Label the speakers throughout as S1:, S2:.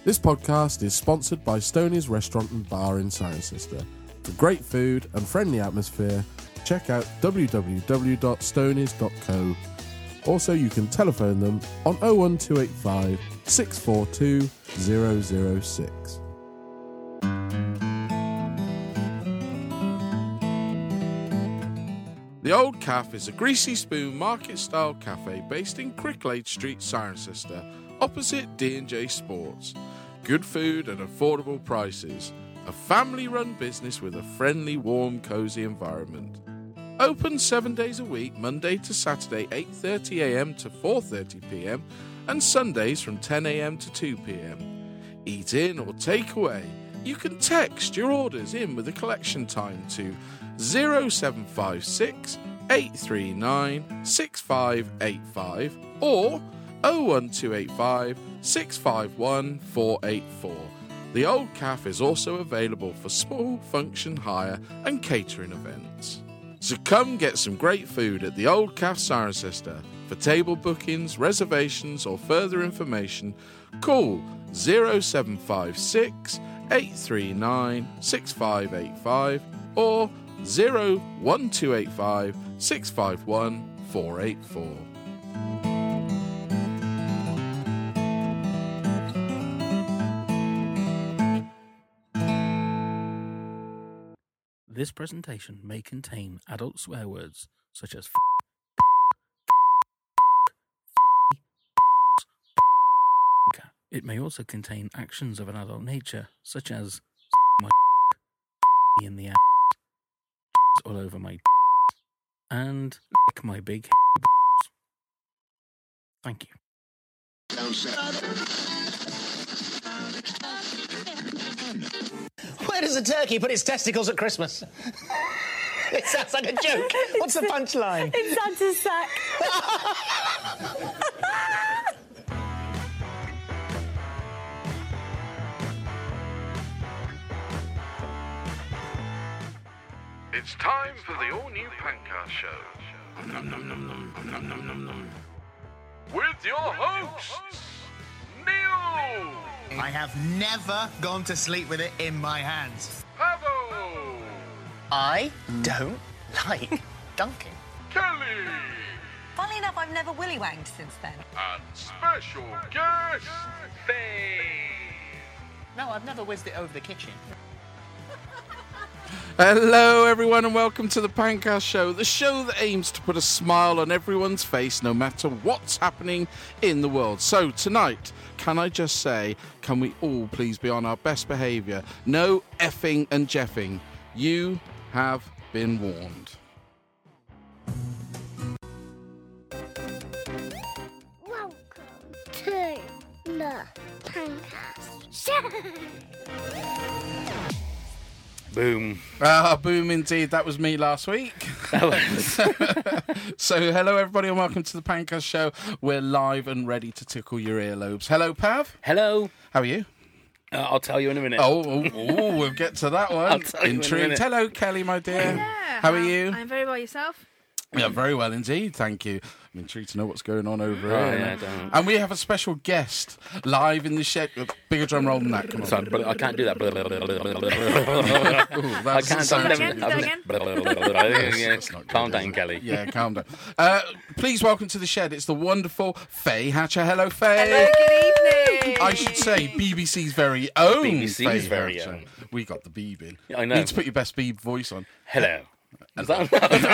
S1: This podcast is sponsored by Stoney's Restaurant and Bar in Cirencester. For great food and friendly atmosphere, check out www.stoneys.co. Also, you can telephone them on 01285 642 006. The Old Calf is a greasy spoon market-style cafe based in Cricklade Street, Cirencester, opposite D&J Sports. Good food at affordable prices. A family-run business with a friendly, warm, cosy environment. Open 7 days a week, Monday to Saturday, 8:30am to 4:30pm, and Sundays from 10am to 2pm. Eat in or take away. You can text your orders in with a collection time to 0756 839 6585 or 01285 651 484. The Old Calf is also available for small function hire and catering events. So come get some great food at the Old Calf Cirencester. For table bookings, reservations or further information, call 0756 839 6585 or 01285 651 484.
S2: This presentation may contain adult swear words such as It may also contain actions of an adult nature, such as my in the ass, all over my and lick my big. Thank you.
S3: Where does a turkey put its testicles at Christmas? It sounds like a joke. What's the punchline?
S4: In Santa's sack.
S1: It's time for the all-new Pancast Show. With your hosts, Neil,
S3: I have never gone to sleep with it in my hands.
S1: Pavo,
S3: I don't like dunking.
S1: Kelly,
S4: Funnily enough, I've never willy wanged since then.
S1: and special guest, Faye.
S3: No, I've never whizzed it over the kitchen.
S1: Hello everyone and welcome to the Pancast Show, the show that aims to put a smile on everyone's face no matter what's happening in the world. So tonight, can I just say, can we all please be on our best behaviour? No effing and jeffing. You have been warned.
S5: Welcome to the Pancast Show.
S2: Boom.
S1: Boom indeed. That was me last week. So hello everybody and welcome to the Pancast Show. We're live and ready to tickle your earlobes. Hello Pav.
S2: Hello.
S1: How are you?
S2: I'll tell you in a minute.
S1: We'll get to that one.
S2: I'll tell you in a
S1: Intrigued.
S2: minute.
S1: Hello Kelly, my dear.
S6: Yeah,
S1: How are you?
S6: I'm very well. Yourself?
S1: Yeah, very well indeed, thank you. I'm intrigued to know what's going on over
S2: Oh,
S1: here.
S2: yeah, don't.
S1: And we have a special guest live in the shed. Bigger drum roll than that, come on.
S2: Sorry, but I can't do that.
S1: Ooh,
S2: I can't.
S6: Do that again.
S2: Calm down, Kelly.
S1: Yeah, calm down. Please welcome to the shed. It's the wonderful Faye Hatcher. Hello, Faye.
S6: Hello, good evening.
S1: I should say BBC's very own.
S2: BBC's
S1: Faye
S2: very
S1: Hatcher.
S2: own.
S1: We got the Beeb in.
S2: I know.
S1: Need to put your best Beeb voice on.
S2: Hello. Is that...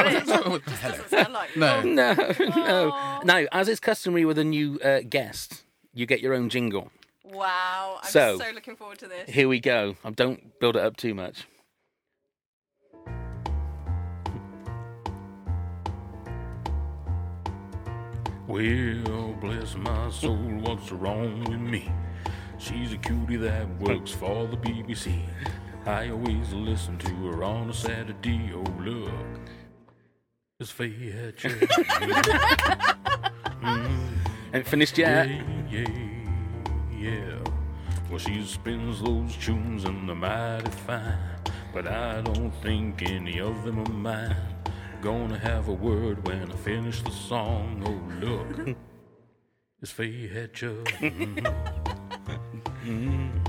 S1: No.
S2: No. Now, as is customary with a new guest, you get your own jingle.
S6: Wow, I'm
S2: So-
S6: so looking forward to this.
S2: Here we go. Don't build it up too much. Well, bless my soul, what's wrong with me? She's a cutie that works for the BBC. I always listen to her on a Saturday. Oh, look, it's Faye Hatcher. Ain't finished yet. Yeah. Well, she spins those tunes and they're mighty fine, but I don't think any of them are mine. Gonna have a word when I finish the song. Oh, look, it's Faye Hatcher.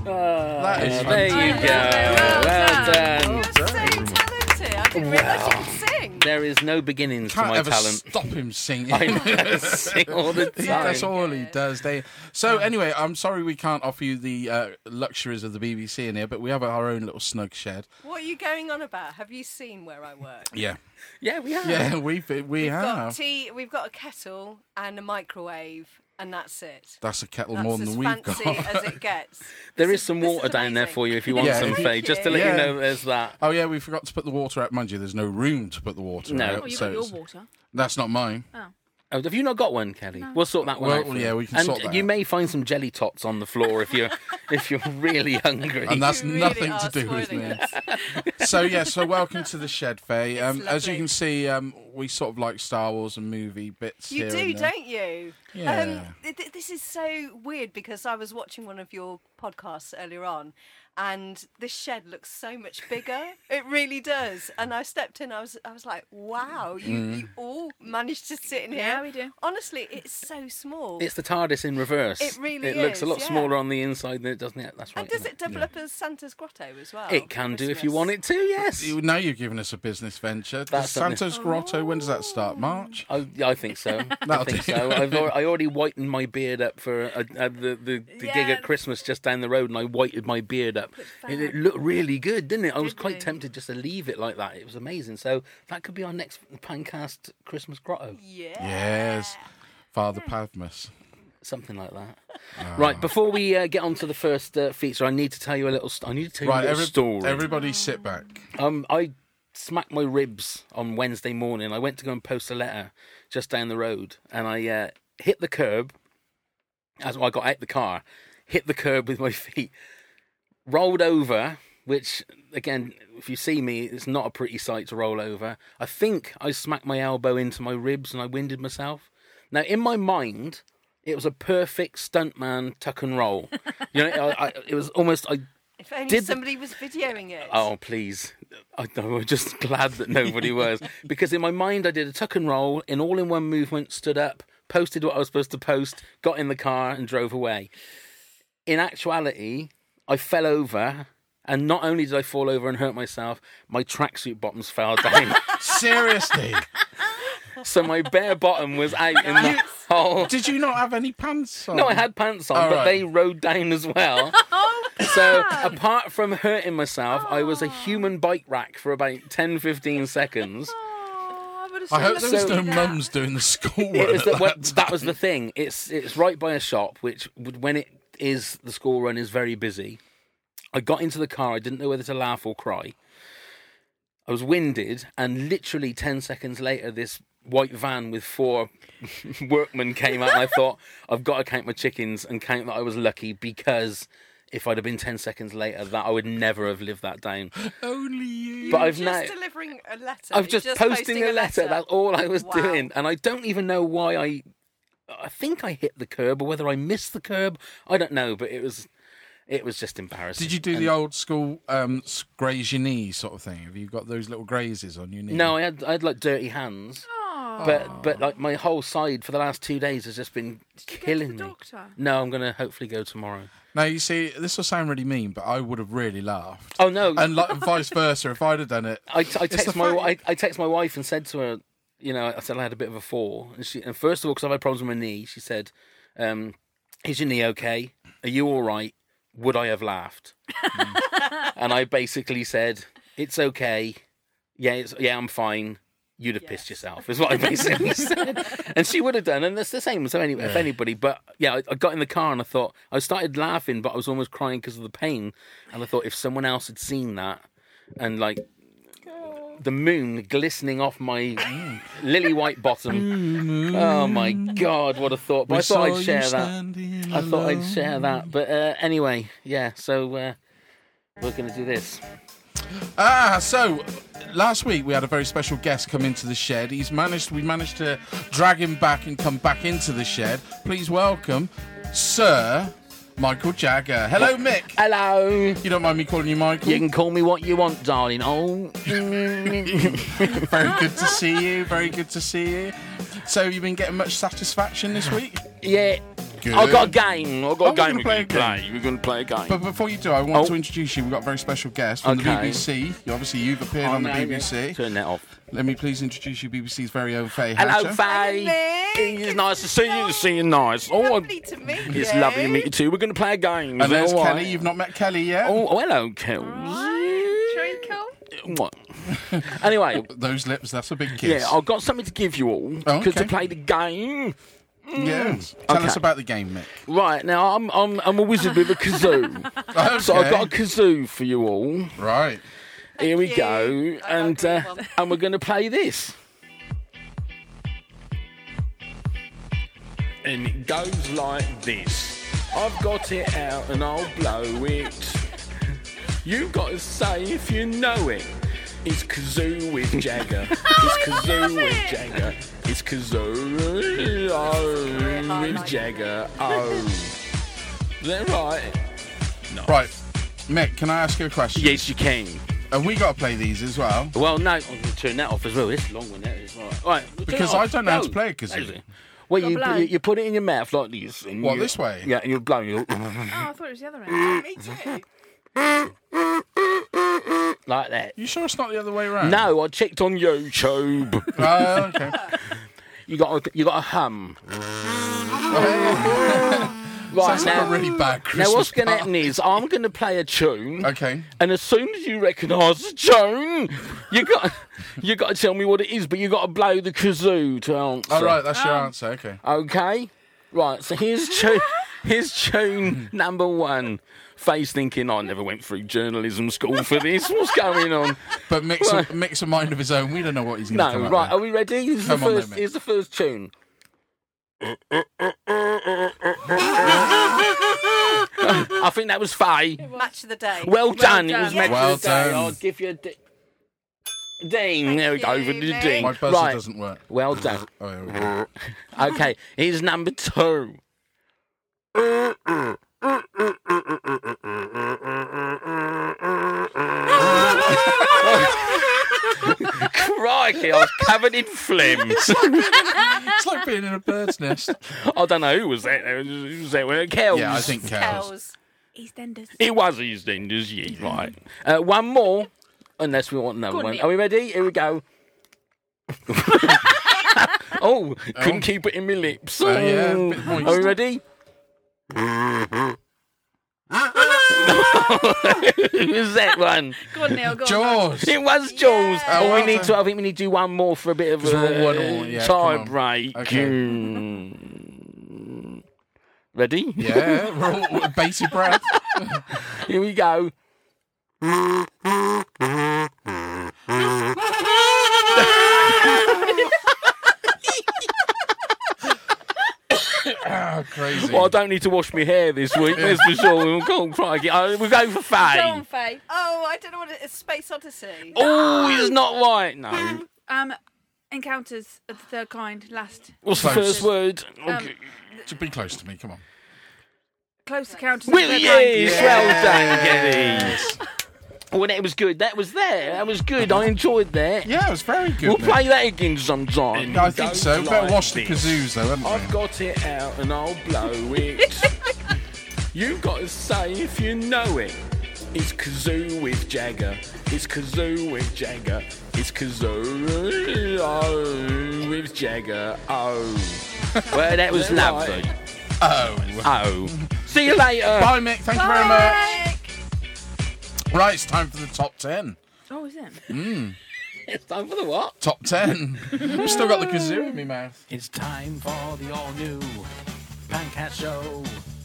S1: That is
S2: There you go. Well done.
S6: You're so talented. I didn't realise you could sing.
S2: There is no beginnings to
S1: Can't
S2: my
S1: ever
S2: talent.
S1: stop him singing.
S2: I know, sing all the time.
S1: That's all he does. So anyway, I'm sorry we can't offer you the luxuries of the BBC in here, but we have our own little snug shed.
S6: What are you going on about? Have you seen where I work?
S1: Yeah,
S2: Yeah, we have.
S1: yeah, we
S6: We've got
S1: have.
S6: tea. We've got a kettle and a microwave, and that's it.
S1: That's a kettle
S6: That's
S1: more than
S6: as
S1: we've
S6: fancy
S1: got.
S6: as it gets.
S2: There
S6: This
S2: is some
S6: this
S2: water down there
S6: amazing.
S2: for you if you want
S1: Yeah.
S2: some,
S1: Thank
S2: Faye. Just to let
S1: you.
S2: you know there's that.
S1: Oh yeah, we forgot to put the water out. Mind you, there's no room to put the water
S2: No.
S1: out.
S2: Oh,
S7: You've
S1: so
S7: got your
S1: it's-
S7: water.
S1: That's not mine.
S2: Oh, have you not got one, Kelly? We'll sort that one
S1: Well,
S2: out. for
S1: yeah,
S2: you.
S1: we can
S2: and
S1: sort that
S2: you
S1: out.
S2: may find some jelly tots on the floor if you're really hungry.
S1: And that's
S6: You really
S1: nothing
S6: are
S1: to do with
S6: spoiling
S1: me.
S6: us.
S1: So welcome to the shed, Faye. As you
S6: lovely.
S1: can see, we sort of like Star Wars and movie bits.
S6: You
S1: here
S6: do,
S1: and there.
S6: don't you?
S1: Yeah.
S6: This is so weird because I was watching one of your podcasts earlier on, and this shed looks so much bigger. It really does. And I stepped in. I was like, wow, you all managed to sit in here.
S7: Yeah, we do.
S6: Honestly, it's so small.
S2: It's the TARDIS in reverse.
S6: It really
S2: It looks a
S6: is,
S2: lot
S6: yeah.
S2: smaller on the inside than it does on the outside. That's right.
S6: and does
S2: isn't
S6: it double up as Santa's grotto as well?
S2: It can do if you
S6: Christmas?
S2: want it to, yes.
S1: Now you've given us a business venture.
S2: That's something.
S1: Santa's Grotto, when does that start? March?
S2: I think so. I
S1: That'll
S2: think
S1: do.
S2: so. I already whitened my beard up for the gig
S6: Yeah.
S2: at Christmas just down the road, and I whited my beard up. It looked really good, didn't it? I was quite tempted just to leave it like that. It was amazing. So that could be our next Pancast Christmas grotto,
S6: Yeah.
S1: Yes. Father Padmus.
S2: something like that. Right, before we get on to the first feature, I need to tell you a little. I need to tell you a little story.
S1: Everybody sit back.
S2: I smacked my ribs on Wednesday morning. I went to go and post a letter just down the road, and I hit the curb. As I got out the car, hit the curb with my feet, rolled over. Which, again, if you see me, it's not a pretty sight to roll over. I think I smacked my elbow into my ribs and I winded myself. Now, in my mind, it was a perfect stuntman tuck and roll. You know, it was almost.
S6: If only
S2: Did the-
S6: somebody was videoing it.
S2: Oh, please. I'm just glad that nobody was. Because in my mind, I did a tuck and roll in all-in-one movement, stood up, posted what I was supposed to post, got in the car and drove away. In actuality, I fell over, and not only did I fall over and hurt myself, my tracksuit bottoms fell down.
S1: Seriously.
S2: So my bare bottom was out in the hole.
S1: Did you not have any pants on?
S2: No, I had pants on,
S1: All
S2: but
S1: right.
S2: they rode down as well.
S7: Oh,
S2: So apart from hurting myself, I was a human bike rack for about 10-15 seconds.
S7: Oh, I would have
S1: I hope
S7: so
S1: there was
S7: loved
S1: no
S7: that.
S1: mums doing the school
S2: It
S1: run
S2: was
S1: at
S2: well,
S1: that
S2: that was the thing. It's right by a shop, which when it is the school run is very busy. I got into the car. I didn't know whether to laugh or cry. I was winded, and literally 10 seconds later, this white van with 4 workmen came out, and I thought, I've got to count my chickens and count that I was lucky, because if I'd have been 10 seconds later, that I would never have lived that down.
S1: Only you.
S2: But I've
S6: just
S2: now...
S6: delivering a letter.
S2: I've just posting a letter. That's all I was
S6: Wow.
S2: doing, and I don't even know why I think I hit the curb, or whether I missed the curb. I don't know, but it was just embarrassing.
S1: Did you do the old school graze your knees sort of thing? Have you got those little grazes on your knee?
S2: No, I had like dirty hands, but like my whole side for the last 2 days has just been killing
S7: Go to the
S2: me.
S7: doctor.
S2: No, I'm gonna hopefully go tomorrow.
S1: Now, you see, this will sound really mean, but I would have really laughed.
S2: Oh no,
S1: And like, vice versa, if I'd have done it.
S2: I text
S1: the
S2: my
S1: fact-
S2: I text my wife and said to her, you know, I said I had a bit of a fall, and first of all, because I've had problems with my knee, she said, "Is your knee okay? Are you all right? Would I have laughed?" And I basically said, "It's okay. Yeah, I'm fine. You'd have pissed yourself," is what I basically said. And she would have done, and that's the same. So anyway, if anybody, but yeah, I got in the car and I thought, I started laughing, but I was almost crying because of the pain. And I thought if someone else had seen that, and like the moon glistening off my lily white bottom, oh my God, what a thought! But I thought I'd share that. But anyway, yeah. So we're going to do this.
S1: So last week we had a very special guest come into the shed. We managed to drag him back and come back into the shed. Please welcome Sir Michael Jagger. Hello, Mick.
S2: Hello.
S1: You don't mind me calling you Michael?
S2: You can call me what you want, darling. Oh.
S1: Very good to see you. Very good to see you. So you've been getting much satisfaction this week?
S2: Yeah,
S1: good.
S2: I've got a game. I've got
S1: Oh,
S2: a game
S1: we're gonna
S2: we're going to play. We're going to play a game.
S1: But before you do, I want
S2: Oh.
S1: to introduce you. We've got a very special guest from the
S2: Okay.
S1: BBC. Obviously, you've appeared on the BBC.
S2: Turn that off.
S1: Let me please introduce you, BBC's very own Faye
S2: Hello,
S1: Hatcher.
S2: Faye.
S6: Hello.
S2: It's nice to see you. See you nice. Oh,
S6: Lovely to meet you.
S2: it's lovely to meet you too. We're going to play a game. Is
S1: And
S2: that
S1: there's
S2: all right?
S1: Kelly. You've not met Kelly yet.
S2: Oh, hello, Kels.
S7: Treacle.
S2: What? Anyway,
S1: Those lips, that's a big kiss.
S2: yeah, I've got something to give you all
S1: Oh,
S2: because to
S1: okay.
S2: play the game.
S1: Yes. Tell
S2: Okay.
S1: us about the game, Mick.
S2: Right now, I'm a wizard with a kazoo,
S1: Okay.
S2: so I've got a kazoo for you all.
S1: Right.
S2: Here we
S6: you.
S2: go,
S6: I
S2: and
S6: like this one.
S2: and we're going to play this. And it goes like this. I've got it out and I'll blow it. You've got to say if you know it. It's kazoo with Jagger. It's kazoo with Jagger. It's kazoo with Jagger. Oh. Is that right?
S1: Right. Mick, can I ask you a question?
S2: Yes, you can.
S1: Have we got to play these as well?
S2: Well, no, I'm going to turn that off as well. It's a long one, that is. Right, turn
S1: Because
S2: it
S1: I
S2: off.
S1: don't know how to
S2: Go.
S1: play a kazoo.
S2: Is it? Well,
S7: Gotta blow.
S2: you put it in your mouth like this. And
S1: What,
S2: you-
S1: this way?
S2: Yeah, and you're blowing it
S7: Oh, I thought it was the other end.
S6: Me too.
S2: like that.
S1: You sure it's not the other way around?
S2: No, I checked on YouTube.
S1: Oh, okay.
S2: you got a hum. Right
S1: Sounds like
S2: now,
S1: a really bad Christmas
S2: now what's going to
S1: party.
S2: happen is I'm going to play a tune.
S1: Okay.
S2: And as soon as you recognise the tune, you got to tell me what it is, but you got to blow the kazoo to answer.
S1: All right, that's your answer. Okay.
S2: Okay. Right. So here's tune number one. Faye's thinking, I never went through journalism school for this. What's going on?
S1: But mix a mind of his own. We don't know what he's going to
S2: No.
S1: come up
S2: Right.
S1: with.
S2: Are we ready?
S1: Come on then, mate.
S2: Here's the first tune. I think that was Faye.
S6: Match of the day.
S2: Well done. It
S7: done.
S2: was meant
S1: Well
S2: to day.
S1: done.
S2: I'll give you a ding. There we go.
S6: you,
S2: For the
S6: mate.
S2: ding.
S1: My buzzer
S2: right.
S1: doesn't work.
S2: Well done.
S1: Oh, there we go.
S2: Okay. Here's number two. Crikey, I was covered in phlegm.
S1: It's like being in a bird's nest.
S2: I don't know who was that. Who was that? Kells.
S1: Yeah, I think cows.
S6: Cows.
S7: EastEnders.
S2: It was EastEnders, yeah, right. One more, unless we want another
S7: Go on,
S2: one.
S7: Nick.
S2: Are we ready? Here we go. Couldn't keep it in my lips.
S1: Yeah, a bit moist.
S2: Are we ready? Who was that one?
S7: Go on, Neil. Go on.
S1: Jaws.
S2: It was Jules.
S6: Yeah.
S2: Oh,
S1: well
S2: I think
S1: done.
S2: we need to do one more for a bit of
S1: 'Cause we're all one
S2: a
S1: all, yeah,
S2: tie
S1: come on.
S2: break.
S1: Okay.
S2: Ready?
S1: Yeah, we're all with bated breath.
S2: Here we go.
S1: Oh, crazy.
S2: Well, I don't need to wash my hair this week, that's for sure. We'll go, crikey. We'll go for
S7: Go on,
S2: Faye.
S7: Faye.
S6: Oh, I don't know what it is. Space Odyssey.
S2: Oh, it's not right. No.
S7: Encounters of the third kind. Last.
S2: What's the
S1: Close.
S2: first word?
S1: To be close to me, come on.
S7: Close Encounters of the
S2: Well,
S7: third
S2: yes,
S7: kind.
S2: well done, Kelly. Oh, that was good. That was there. That was good. I enjoyed that.
S1: Yeah, it was very good.
S2: We'll
S1: Nick.
S2: play that again sometime.
S1: Yeah, I think so.
S2: Goes
S1: Better
S2: like
S1: wash the
S2: this.
S1: kazoos, though, haven't
S2: I've
S1: we?
S2: got it out and I'll blow it. You've got to say if you know it. It's kazoo with Jagger. It's kazoo with Jagger. It's kazoo with Jagger. Oh. Well, that was lovely.
S1: Oh.
S2: Oh. See you later.
S1: Bye, Mick. Thank you very much. Right, it's time for the top 10.
S7: Oh, is it?
S2: It's time for the what?
S1: Top 10. I've still got the kazoo in my mouth.
S2: It's time for the all-new Pancast Show.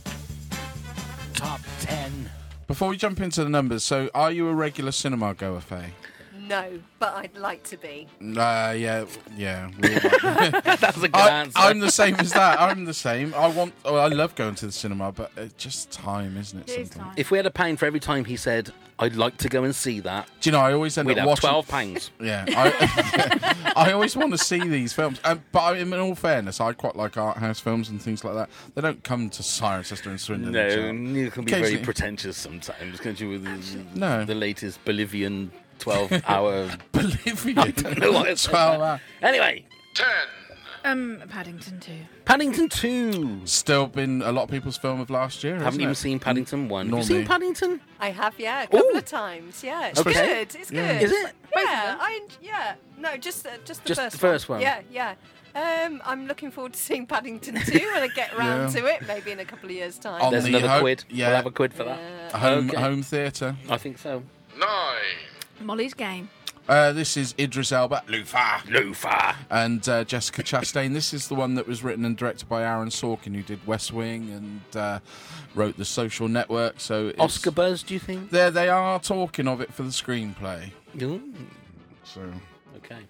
S2: Top 10.
S1: Before we jump into the numbers, so are you a regular cinema goer, Faye?
S6: No, but I'd like to be.
S1: Yeah. we all like-
S2: That's a good answer.
S1: I'm the same as that. I'm the same. I love going to the cinema, but it's just time, isn't it?
S7: It is
S1: sometimes?
S7: time.
S2: If we had a pound for every time he said, I'd like to go and see that,
S1: Do you know, I always end
S2: we'd
S1: up
S2: have
S1: watching...
S2: 12 pounds.
S1: Yeah, I always want to see these films, but in all fairness, I quite like art house films and things like that. They don't come to Cirencester and Swindon.
S2: No,
S1: so-
S2: you can be very
S1: Occasionally.
S2: pretentious sometimes, can't you, with
S1: No.
S2: the latest Bolivian 12-hour...
S1: Bolivian.
S2: I don't know what it's
S1: 12 hours.
S2: Anyway,
S1: 10.
S7: Paddington 2.
S2: Paddington 2.
S1: Still been a lot of people's film of last year.
S2: Haven't
S1: hasn't
S2: even
S1: it?
S2: seen Paddington 1.
S1: Nor
S2: Have you
S1: me.
S2: seen Paddington?
S6: I have, yeah, a couple
S2: Ooh.
S6: of times. Yeah, it's
S2: Okay.
S6: good. It's
S1: Yeah.
S6: good.
S2: Is it?
S6: Yeah. No, just the
S2: Just
S6: first
S2: the first one?
S6: Yeah. I'm looking forward to seeing Paddington 2 when I get round
S1: Yeah.
S6: to it, maybe in a couple of years' time.
S1: On
S2: There's
S1: the
S2: another
S1: ho-
S2: quid.
S1: yeah.
S2: We'll have a quid for that.
S1: Home theatre.
S2: I think so.
S1: 9.
S7: Molly's Game.
S1: This is Idris Elba,
S2: Lufa.
S1: and Jessica Chastain. This is the one that was written and directed by Aaron Sorkin, who did West Wing and wrote The Social Network. So it's,
S2: Oscar buzz, do you think?
S1: There they are talking of it for the screenplay.
S2: Ooh.
S1: So
S2: Okay.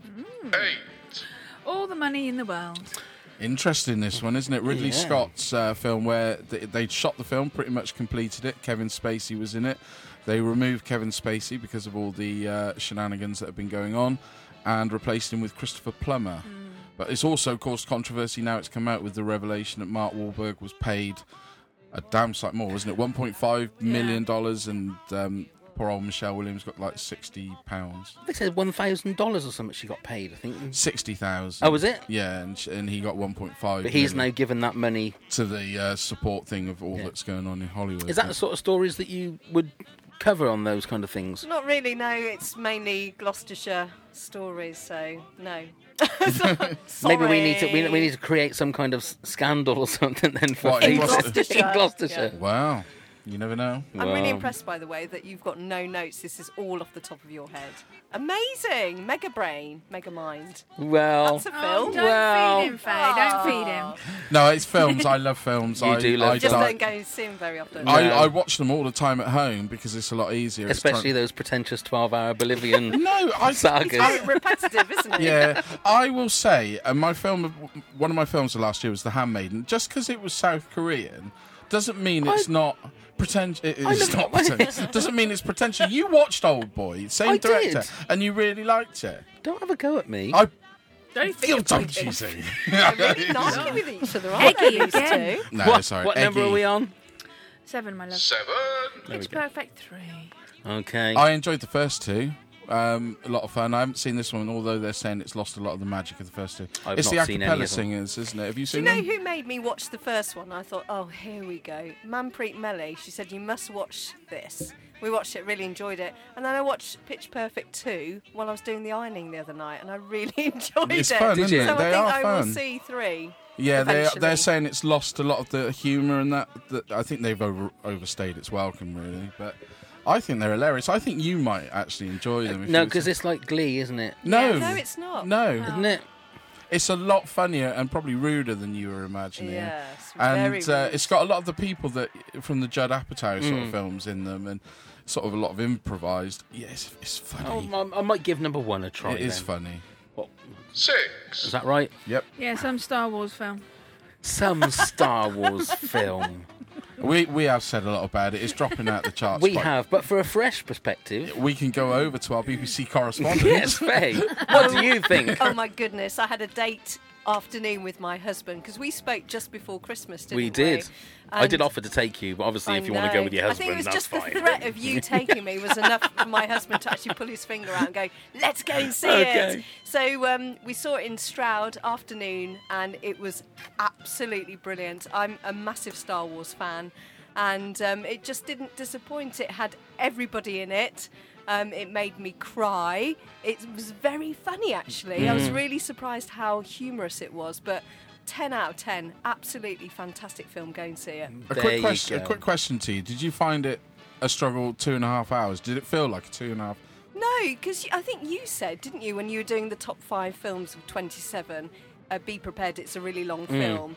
S7: All the money in the world.
S1: interesting, this one, isn't it? Ridley
S2: Yeah.
S1: Scott's film where they'd shot the film, pretty much completed it. Kevin Spacey was in it. They removed Kevin Spacey because of all the shenanigans that have been going on and replaced him with Christopher Plummer. But it's also caused controversy now. It's come out with the revelation that Mark Wahlberg was paid a damn sight more, wasn't it? $1.5 million, and poor old Michelle Williams got like £60.
S2: They said $1,000 or something she got paid, I think.
S1: 60,000.
S2: Oh, was it?
S1: Yeah, and he got 1.5.
S2: But he's now
S1: million
S2: given that money.
S1: to the support thing of all
S2: Yeah.
S1: that's going on in Hollywood.
S2: Is that the sort of stories that you would cover on those kind of things?
S6: Not really, no. It's mainly Gloucestershire stories, so no.
S2: Maybe we need to
S6: Sorry.
S2: we need to create some kind of scandal or something then for
S1: What, in
S2: Facebook.
S6: Gloucestershire?
S2: In Gloucestershire.
S1: Wow, you never know.
S6: I'm really
S2: Wow.
S6: impressed, by the way, that you've got no notes. This is all off the top of your head. Amazing. Mega brain, mega mind.
S2: Well,
S6: That's a
S7: Oh,
S6: film.
S7: don't
S2: Well-
S7: feed him, Faye. Don't feed him.
S1: No, it's films. I love films.
S2: You do love
S6: Just
S2: films.
S6: don't go and see him very often.
S1: I watch them all the time at home because it's a lot easier. It's
S2: especially those pretentious 12-hour Bolivian
S1: No, I
S2: sagas.
S6: Very repetitive, isn't it?
S1: Yeah, I will say, and one of my films of last year was The Handmaiden. Just because it was South Korean doesn't mean it's not pretentious. It's not pretentious. Doesn't mean it's pretentious. You watched Old Boy, same
S2: I
S1: director,
S2: did.
S1: and you really liked it.
S2: Don't have a go at me.
S7: Don't feed
S1: Feel
S7: him.
S1: don't you see?
S6: Really nasty with each other, aren't
S7: Eggy
S6: they, these
S7: again.
S6: two?
S1: No,
S2: what
S1: sorry.
S2: what number
S1: Eggy.
S2: are we on?
S7: 7, my love.
S1: 7.
S7: Pitch Perfect 3.
S2: Okay.
S1: I enjoyed the first two. A lot of fun. I haven't seen this one, although they're saying it's lost a lot of the magic of the first two.
S2: I've
S1: it's
S2: not
S1: the
S2: seen any
S1: acapella
S2: of them.
S1: singers, isn't it? Have you
S6: Do you
S1: seen
S6: know
S1: them?
S6: who made me watch the first one? I thought, oh, here we go. Manpreet Melly. She said, you must watch this. We watched it, really enjoyed it. And then I watched Pitch Perfect 2 while I was doing the ironing the other night, and I really enjoyed
S1: It's
S6: it.
S1: fun,
S2: Did
S1: isn't
S2: you?
S1: it?
S6: So
S1: They
S6: I think
S1: are
S6: I
S1: fun.
S6: will see 3.
S1: Yeah,
S6: eventually.
S1: they're saying it's lost a lot of the humour and that I think they've overstayed its welcome, really. But I think they're hilarious. I think you might actually enjoy them. if
S2: No,
S1: you were
S2: because
S1: to-
S2: it's like Glee, isn't it?
S1: No.
S6: Yeah, no, it's not.
S1: No.
S2: Isn't it?
S1: It's a lot funnier and probably ruder than you were imagining.
S6: Yes,
S1: And
S6: very rude.
S1: it's got a lot of the people that from the Judd Apatow sort
S2: Mm.
S1: of films in them and sort of a lot of improvised. Yes, it's funny.
S2: I might give number 1 a try.
S1: It is
S2: then.
S1: funny.
S2: What,
S1: 6.
S2: is that right?
S1: Yep.
S7: Yeah, some Star Wars film.
S2: Some Star Wars film.
S1: We have said a lot about it. It's dropping out the charts.
S2: We
S1: quite-
S2: have, but for a fresh perspective.
S1: We can go over to our BBC correspondent.
S2: Yes, Faye. What do you think?
S6: Oh my goodness, I had a date afternoon with my husband because we spoke just before Christmas, didn't we?
S2: We did. I did
S6: And-
S2: offer to take you, but obviously,
S6: I
S2: if you want to go
S6: know.
S2: with your husband,
S6: I think it was
S2: that's
S6: just
S2: fine.
S6: the threat of you taking me was enough for my husband to actually pull his finger out and go, let's go and see
S2: Okay.
S6: it. So we saw it in Stroud afternoon and it was absolutely brilliant. I'm a massive Star Wars fan and it just didn't disappoint. It had everybody in it. It made me cry. It was very funny, actually. I was really surprised how humorous it was, but 10 out of 10. Absolutely fantastic film. Go and see it.
S1: A
S2: There
S1: quick
S2: you
S1: question. A
S2: go.
S1: quick question to you. Did you find it a struggle 2.5 hours? Did it feel like a 2.5?
S6: No, because I think you said, didn't you, when you were doing the top 5 films of 27, be prepared, it's a really long film.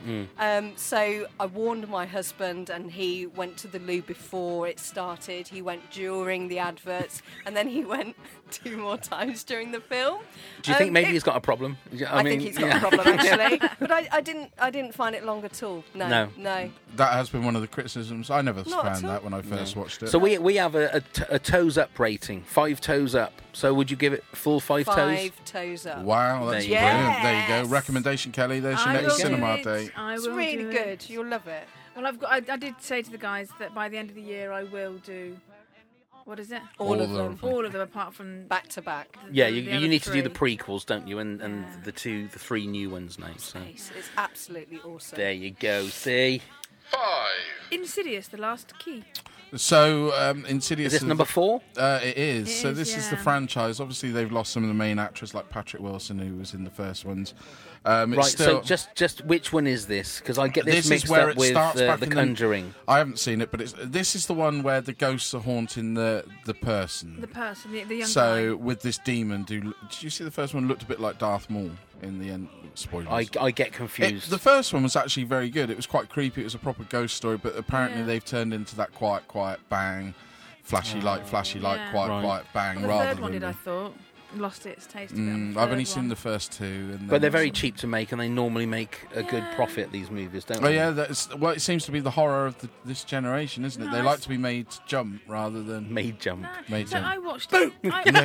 S6: So I warned my husband and he went to the loo before it started. He went during the adverts and then he went 2 more times during the film.
S2: Do you think maybe
S6: it-
S2: he's got a problem?
S6: I think he's got a problem, actually. But I didn't find it long at all. No.
S1: That has been one of the criticisms. I never
S6: Not at
S1: found
S6: all.
S1: that when I first watched it.
S2: So we have a toes up rating, 5 toes up. So would you give it full 5 toes?
S6: 5 toes up.
S1: Wow, that's
S2: There you
S1: brilliant. There you
S6: Yes.
S1: go. Recommendation, Kelly. There's your
S7: I
S1: next
S7: will do
S1: cinema
S7: it.
S1: date.
S7: I
S6: It's
S7: will
S6: really
S7: do
S6: good.
S7: it.
S6: You'll love it.
S7: Well, I did say to the guys that by the end of the year I will do What is it?
S1: All of them.
S7: All of them apart from
S6: Back to back.
S8: Yeah,
S7: the
S8: you
S7: other
S8: need to do the
S7: three.
S8: prequels, don't you? And the 3 new ones now. So
S6: It's absolutely awesome.
S8: there you go. See,
S1: 5.
S7: Insidious, the last key.
S1: So, Insidious...
S8: is this number 4?
S1: It is.
S7: It
S1: So
S7: is,
S1: this is the
S7: yeah.
S1: franchise. Obviously, they've lost some of the main actors, like Patrick Wilson, who was in the first ones. It's
S8: Right.
S1: still,
S8: So just which one is this? Because I get this
S1: This is
S8: mixed
S1: where
S8: up
S1: it
S8: with
S1: starts back
S8: the
S1: in the-
S8: Conjuring.
S1: I haven't seen it, but this is the one where the ghosts are haunting the person.
S7: The person, the young
S1: So
S7: guy.
S1: with this demon, did you see the first one looked a bit like Darth Maul in the end? Spoilers.
S8: I get confused.
S1: The first one was actually very good. It was quite creepy. It was a proper ghost story, but apparently
S7: Yeah.
S1: they've turned into that quiet, bang, flashy light,
S7: Yeah.
S1: quiet,
S8: Right.
S1: quiet, bang.
S7: Well, the
S1: rather
S7: third one
S1: than
S7: did, I thought. Lost its taste a bit. on the
S1: I've
S7: third
S1: only seen
S7: one.
S1: the first 2. And
S8: But they're
S1: then-
S8: very cheap to make, and they normally make a good
S7: Yeah.
S8: profit. These movies, don't
S1: Oh
S8: they?
S1: yeah, it seems to be the horror of this generation, isn't it?
S7: No,
S1: They
S7: I
S1: like
S7: s-
S1: to be made to jump rather than
S8: Made jump.
S1: made
S7: So
S1: jump.
S7: I watched it.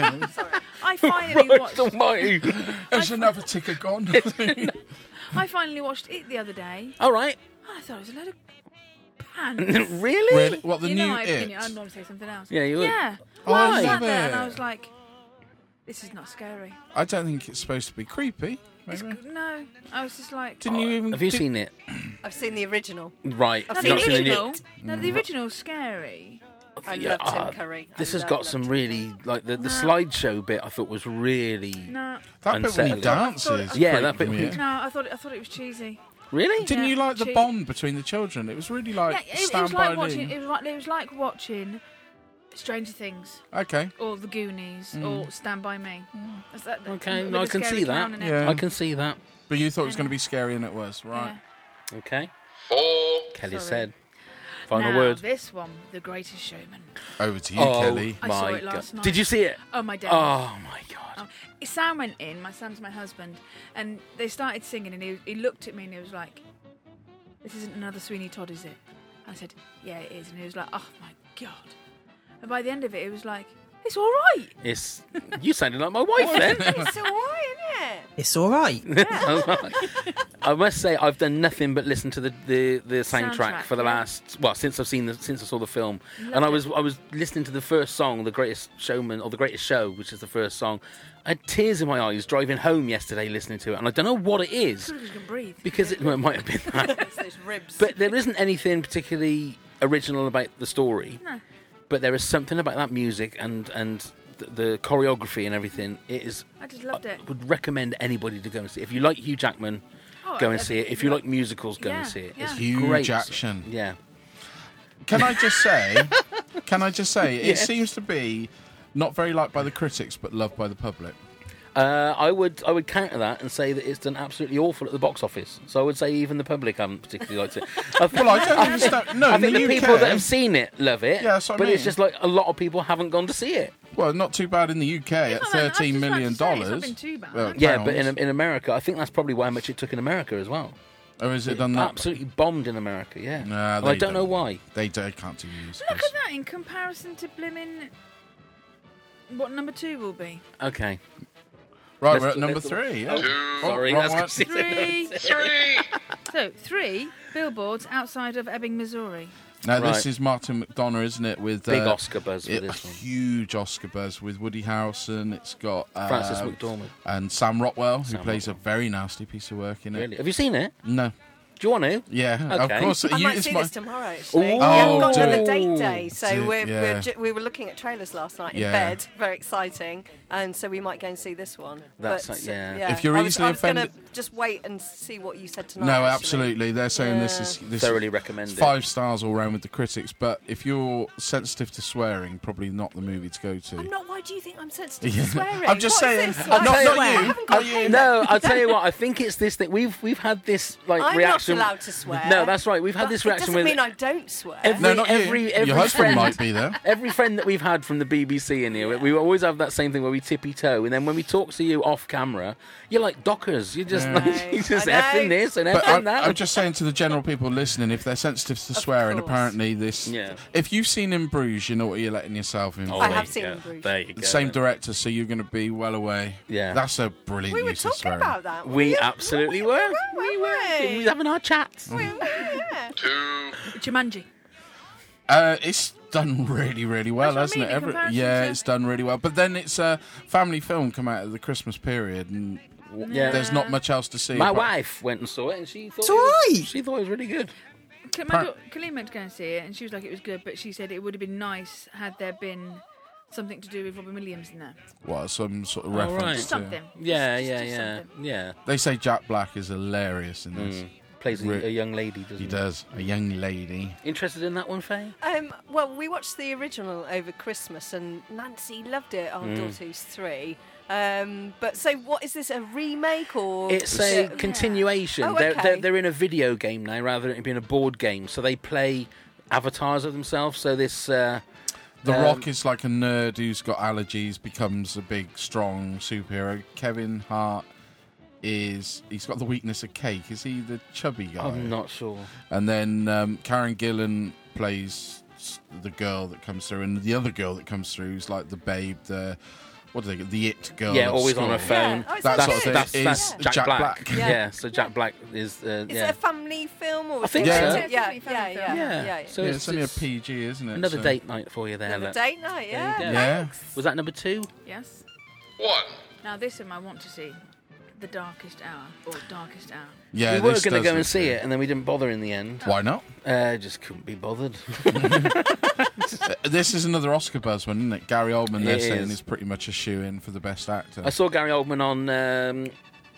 S7: I finally
S8: Right,
S7: watched.
S8: almighty.
S1: There's another ticker gone.
S7: I finally watched it the other day.
S8: All right.
S7: I thought it was a load of pants.
S8: Really?
S1: Really? What, the
S7: you
S1: new
S7: know my
S1: It?
S7: opinion. I'd normally say something else.
S8: Yeah, you would.
S7: Yeah.
S1: Oh,
S7: Well,
S1: I
S7: I sat
S1: love
S7: there
S1: it.
S7: and I was like, this is not scary.
S1: I don't think it's supposed to be creepy.
S7: It's,
S1: maybe.
S7: no, I was just like.
S1: Didn't you even?
S8: Have you seen it?
S6: I've seen the original.
S8: Right.
S7: No,
S6: I've
S7: the
S8: Not seen
S7: original.
S8: it.
S7: No, the original's scary.
S6: I
S8: Yeah,
S6: love Tim Curry.
S8: This
S6: I
S8: has
S6: love
S8: got some
S6: Tim
S8: really the slideshow bit. I thought was really
S7: No,
S1: That bit when he
S8: unsettling.
S1: dances.
S8: Yeah,
S1: creeped
S8: that bit
S1: me
S8: when-
S1: out.
S7: no, I thought it was cheesy.
S8: really.
S1: Didn't
S7: Yeah,
S1: you like the
S7: cheap.
S1: bond between the children? It was really like
S7: Yeah, it
S1: Stand
S7: was
S1: by
S7: like watching.
S1: Lee.
S7: It was like watching Stranger Things
S1: Okay.
S7: or The Goonies or Stand by Me. That's that,
S8: Okay,
S7: with
S8: no, I
S7: the
S8: can
S7: scary
S8: see
S7: clown
S8: that.
S7: and
S1: Yeah.
S7: everything.
S8: I can see that.
S1: But you thought it was going to be scary, and it was, right?
S7: Yeah.
S8: Okay.
S1: 4.
S8: Kelly
S7: Sorry.
S8: said. Final
S7: Now,
S8: word.
S7: this one, The Greatest Showman.
S1: Over to you,
S8: Oh
S1: Kelly.
S7: I saw
S8: my
S7: it last
S8: god!
S7: night.
S8: Did you see it?
S7: Oh my dad.
S8: Oh my god!
S7: Sam went in. My son's my husband, and they started singing, and he looked at me and he was like, "This isn't another Sweeney Todd, is it?" I said, "Yeah, it is," and he was like, "Oh my god!" And by the end of it, it was like, "It's all right."
S8: It's you sounded like my wife then.
S6: It's all right, isn't it?
S3: It's all right.
S8: I must say I've done nothing but listen to the soundtrack
S7: Soundtrack,
S8: for the
S7: yeah.
S8: last since I saw the film,
S7: Loved
S8: and I
S7: it.
S8: was listening to the first song, The Greatest Showman or The Greatest Show, which is the first song. I had tears in my eyes driving home yesterday listening to it, and I don't know what it is
S7: Because you can breathe.
S8: because it might have been that,
S6: It's those ribs.
S8: but there isn't anything particularly original about the story.
S7: No.
S8: But there is something about that music and the choreography and everything. It is.
S7: I just loved it.
S8: I would recommend anybody to go and see it. If you like Hugh Jackman,
S7: Oh,
S8: go and
S7: I
S8: see it.
S7: think
S8: If you
S7: you
S8: like musicals, go
S7: Yeah,
S8: and see it. It's
S7: yeah.
S1: Huge
S8: great.
S1: action.
S8: Yeah.
S1: Can I just say? It
S8: Yes.
S1: seems to be not very liked by the critics, but loved by the public.
S8: I would counter that and say that it's done absolutely awful at the box office. So I would say even the public haven't particularly liked it.
S1: Well, I don't understand. No,
S8: I
S1: in
S8: think
S1: the
S8: the
S1: UK,
S8: people that have seen it love it.
S1: Yeah, that's what I
S8: but it's
S1: mean.
S8: just like a lot of people haven't gone to see it.
S1: Well, not too bad in the UK at
S7: not bad. I was
S1: $13
S7: just about
S1: million.
S7: to say, it's not been too bad.
S1: Well,
S8: Yeah, but
S1: pounds.
S8: in America, I think that's probably how much it took in America as well.
S1: Or is it done that?
S8: Absolutely bombed in America. Yeah.
S1: Nah,
S8: And
S1: they
S8: I don't know why.
S1: They can't do
S7: Look
S1: musicals.
S7: at that in comparison to blimmin'. What number 2 will be?
S8: Okay.
S1: Right,
S8: Let's
S1: we're at
S8: do-
S1: number
S8: let's-
S1: 3.
S8: Sorry,
S1: wrong
S8: that's
S1: one.
S7: 3. So 3 billboards outside of Ebbing, Missouri.
S1: Now, this
S8: Right.
S1: is Martin McDonough, isn't it? With
S8: Big Oscar buzz for
S1: a
S8: this one.
S1: huge Oscar buzz with Woody Harrelson. It's got
S8: Francis McDormand.
S1: and Sam Rockwell, who
S8: Sam
S1: plays
S8: Rockwell.
S1: a very nasty piece of work in it.
S8: Really? Have you seen it?
S1: No.
S8: Do you want to?
S1: Yeah,
S8: Okay.
S1: of course.
S6: I might
S1: it's
S6: see
S1: my-
S6: this tomorrow, actually.
S8: Ooh.
S6: We haven't got
S1: do
S6: another
S1: it.
S6: date day, so
S1: Do it,
S6: we're
S1: yeah.
S6: we were looking at trailers last night in
S1: Yeah.
S6: bed. Very exciting. And so we might go and see this one.
S8: That's
S6: But,
S8: yeah.
S1: If you're
S6: I was
S1: easily
S6: going to
S1: offended-
S6: just wait and see what you said tonight.
S1: No,
S6: actually.
S1: absolutely. They're saying this is
S8: Thoroughly recommend it.
S1: 5 stars all round with the critics. But if you're sensitive to swearing, probably not the movie to go to.
S6: I'm not. Why do you think I'm sensitive
S1: Yeah.
S6: to swearing?
S1: I'm just
S6: What is
S1: saying.
S6: this?
S1: Not,
S6: Like,
S1: not
S6: swear. I
S1: you.
S6: haven't got
S1: Not you.
S8: No, I'll tell you what. I think it's this thing. We've had this like
S6: I'm
S8: reaction.
S6: not allowed to swear.
S8: No, that's right. We've had
S6: But
S8: this
S6: it
S8: reaction
S6: doesn't
S8: with
S6: mean I don't swear.
S1: No, not
S8: every
S1: you. Your husband
S8: friend,
S1: might be there.
S8: Every friend that we've had from the BBC in here, we always have that same thing where we tippy toe, and then when we talk to you off camera, you're like Dockers. You're just like, you're just
S6: I know.
S8: effing this and
S1: But
S8: effing that.
S1: I'm just saying to the general people listening, if they're sensitive to swearing,
S6: course.
S1: apparently this.
S8: Yeah.
S1: If you've seen In Bruges, you know what you're letting yourself in.
S8: Oh,
S6: I
S1: for.
S6: have
S8: there
S6: seen
S8: you
S6: In
S8: go.
S6: Bruges.
S8: There you go.
S1: Same
S8: then.
S1: director, so you're going to be well away.
S8: Yeah.
S1: That's a brilliant
S6: We were
S1: use of
S6: talking
S1: swearing.
S6: about that.
S8: We absolutely were.
S6: We were.
S8: We were having our chats.
S6: Yeah.
S7: Jumanji.
S1: It's done really, really well,
S7: That's what I
S1: hasn't
S7: mean, in
S1: it?
S7: comparison
S1: Yeah,
S7: to-
S1: it's done really well. But then it's a family film come out of the Christmas period, and
S8: Yeah.
S1: there's not much else to see.
S8: My
S1: apart-
S8: wife went and saw it, and she thought
S3: It's all right.
S8: she thought it was really good.
S7: Colleen went to go and see it, and she was like, it was good, but she said it would have been nice had there been something to do with Robin Williams in there.
S1: What, some sort of
S8: Oh,
S1: reference
S8: right.
S1: to...
S7: Something.
S8: Yeah,
S7: Just-
S8: yeah,
S7: just
S8: yeah,
S7: something.
S8: yeah.
S1: They say Jack Black is hilarious in this.
S8: Plays a young lady, doesn't he?
S1: He does. A young lady.
S8: Interested in that one, Faye?
S6: Well, we watched the original over Christmas, and Nancy loved it. Our daughter who's 3. But so, what is this? A remake or?
S8: It's a continuation.
S6: Oh,
S8: They're,
S6: okay.
S8: they're in a video game now rather than it being a board game. So they play avatars of themselves. So this.
S1: The Rock is like a nerd who's got allergies, becomes a big, strong superhero. Kevin Hart he's got the weakness of cake. Is he the chubby guy?
S8: I'm not sure.
S1: And then Karen Gillan plays the girl that comes through, and the other girl that comes through is like the babe, what do they get? The it girl.
S8: Yeah,
S1: at
S8: always
S1: school.
S8: on her phone.
S6: Yeah. Oh, it
S1: That
S6: sounds
S1: sort of thing
S6: good.
S1: is
S8: Jack,
S1: Jack
S8: Black.
S1: Black.
S8: Yeah. So Jack Black is.
S6: Is it a family film or?
S8: I think
S1: so.
S6: Yeah,
S7: It's a
S6: yeah,
S7: family film.
S6: yeah.
S8: So
S1: Yeah, it's only a PG, isn't it?
S8: another
S1: So-
S8: date night for you there.
S6: Another
S8: look.
S6: date night,
S8: There you
S6: yeah.
S8: go.
S1: Yeah.
S8: Was that number 2?
S7: Yes.
S1: What?
S7: Now this one I want to see. The Darkest Hour, or Darkest Hour.
S1: Yeah,
S8: we were
S1: this
S8: going to
S1: does
S8: go and
S1: look
S8: see
S1: good.
S8: it, and then we didn't bother in the end.
S1: Why not?
S8: Just couldn't be bothered.
S1: This is another Oscar buzz one, isn't it? Gary Oldman, they're
S8: It
S1: saying,
S8: is.
S1: is pretty much a shoe-in for the best actor.
S8: I saw Gary Oldman on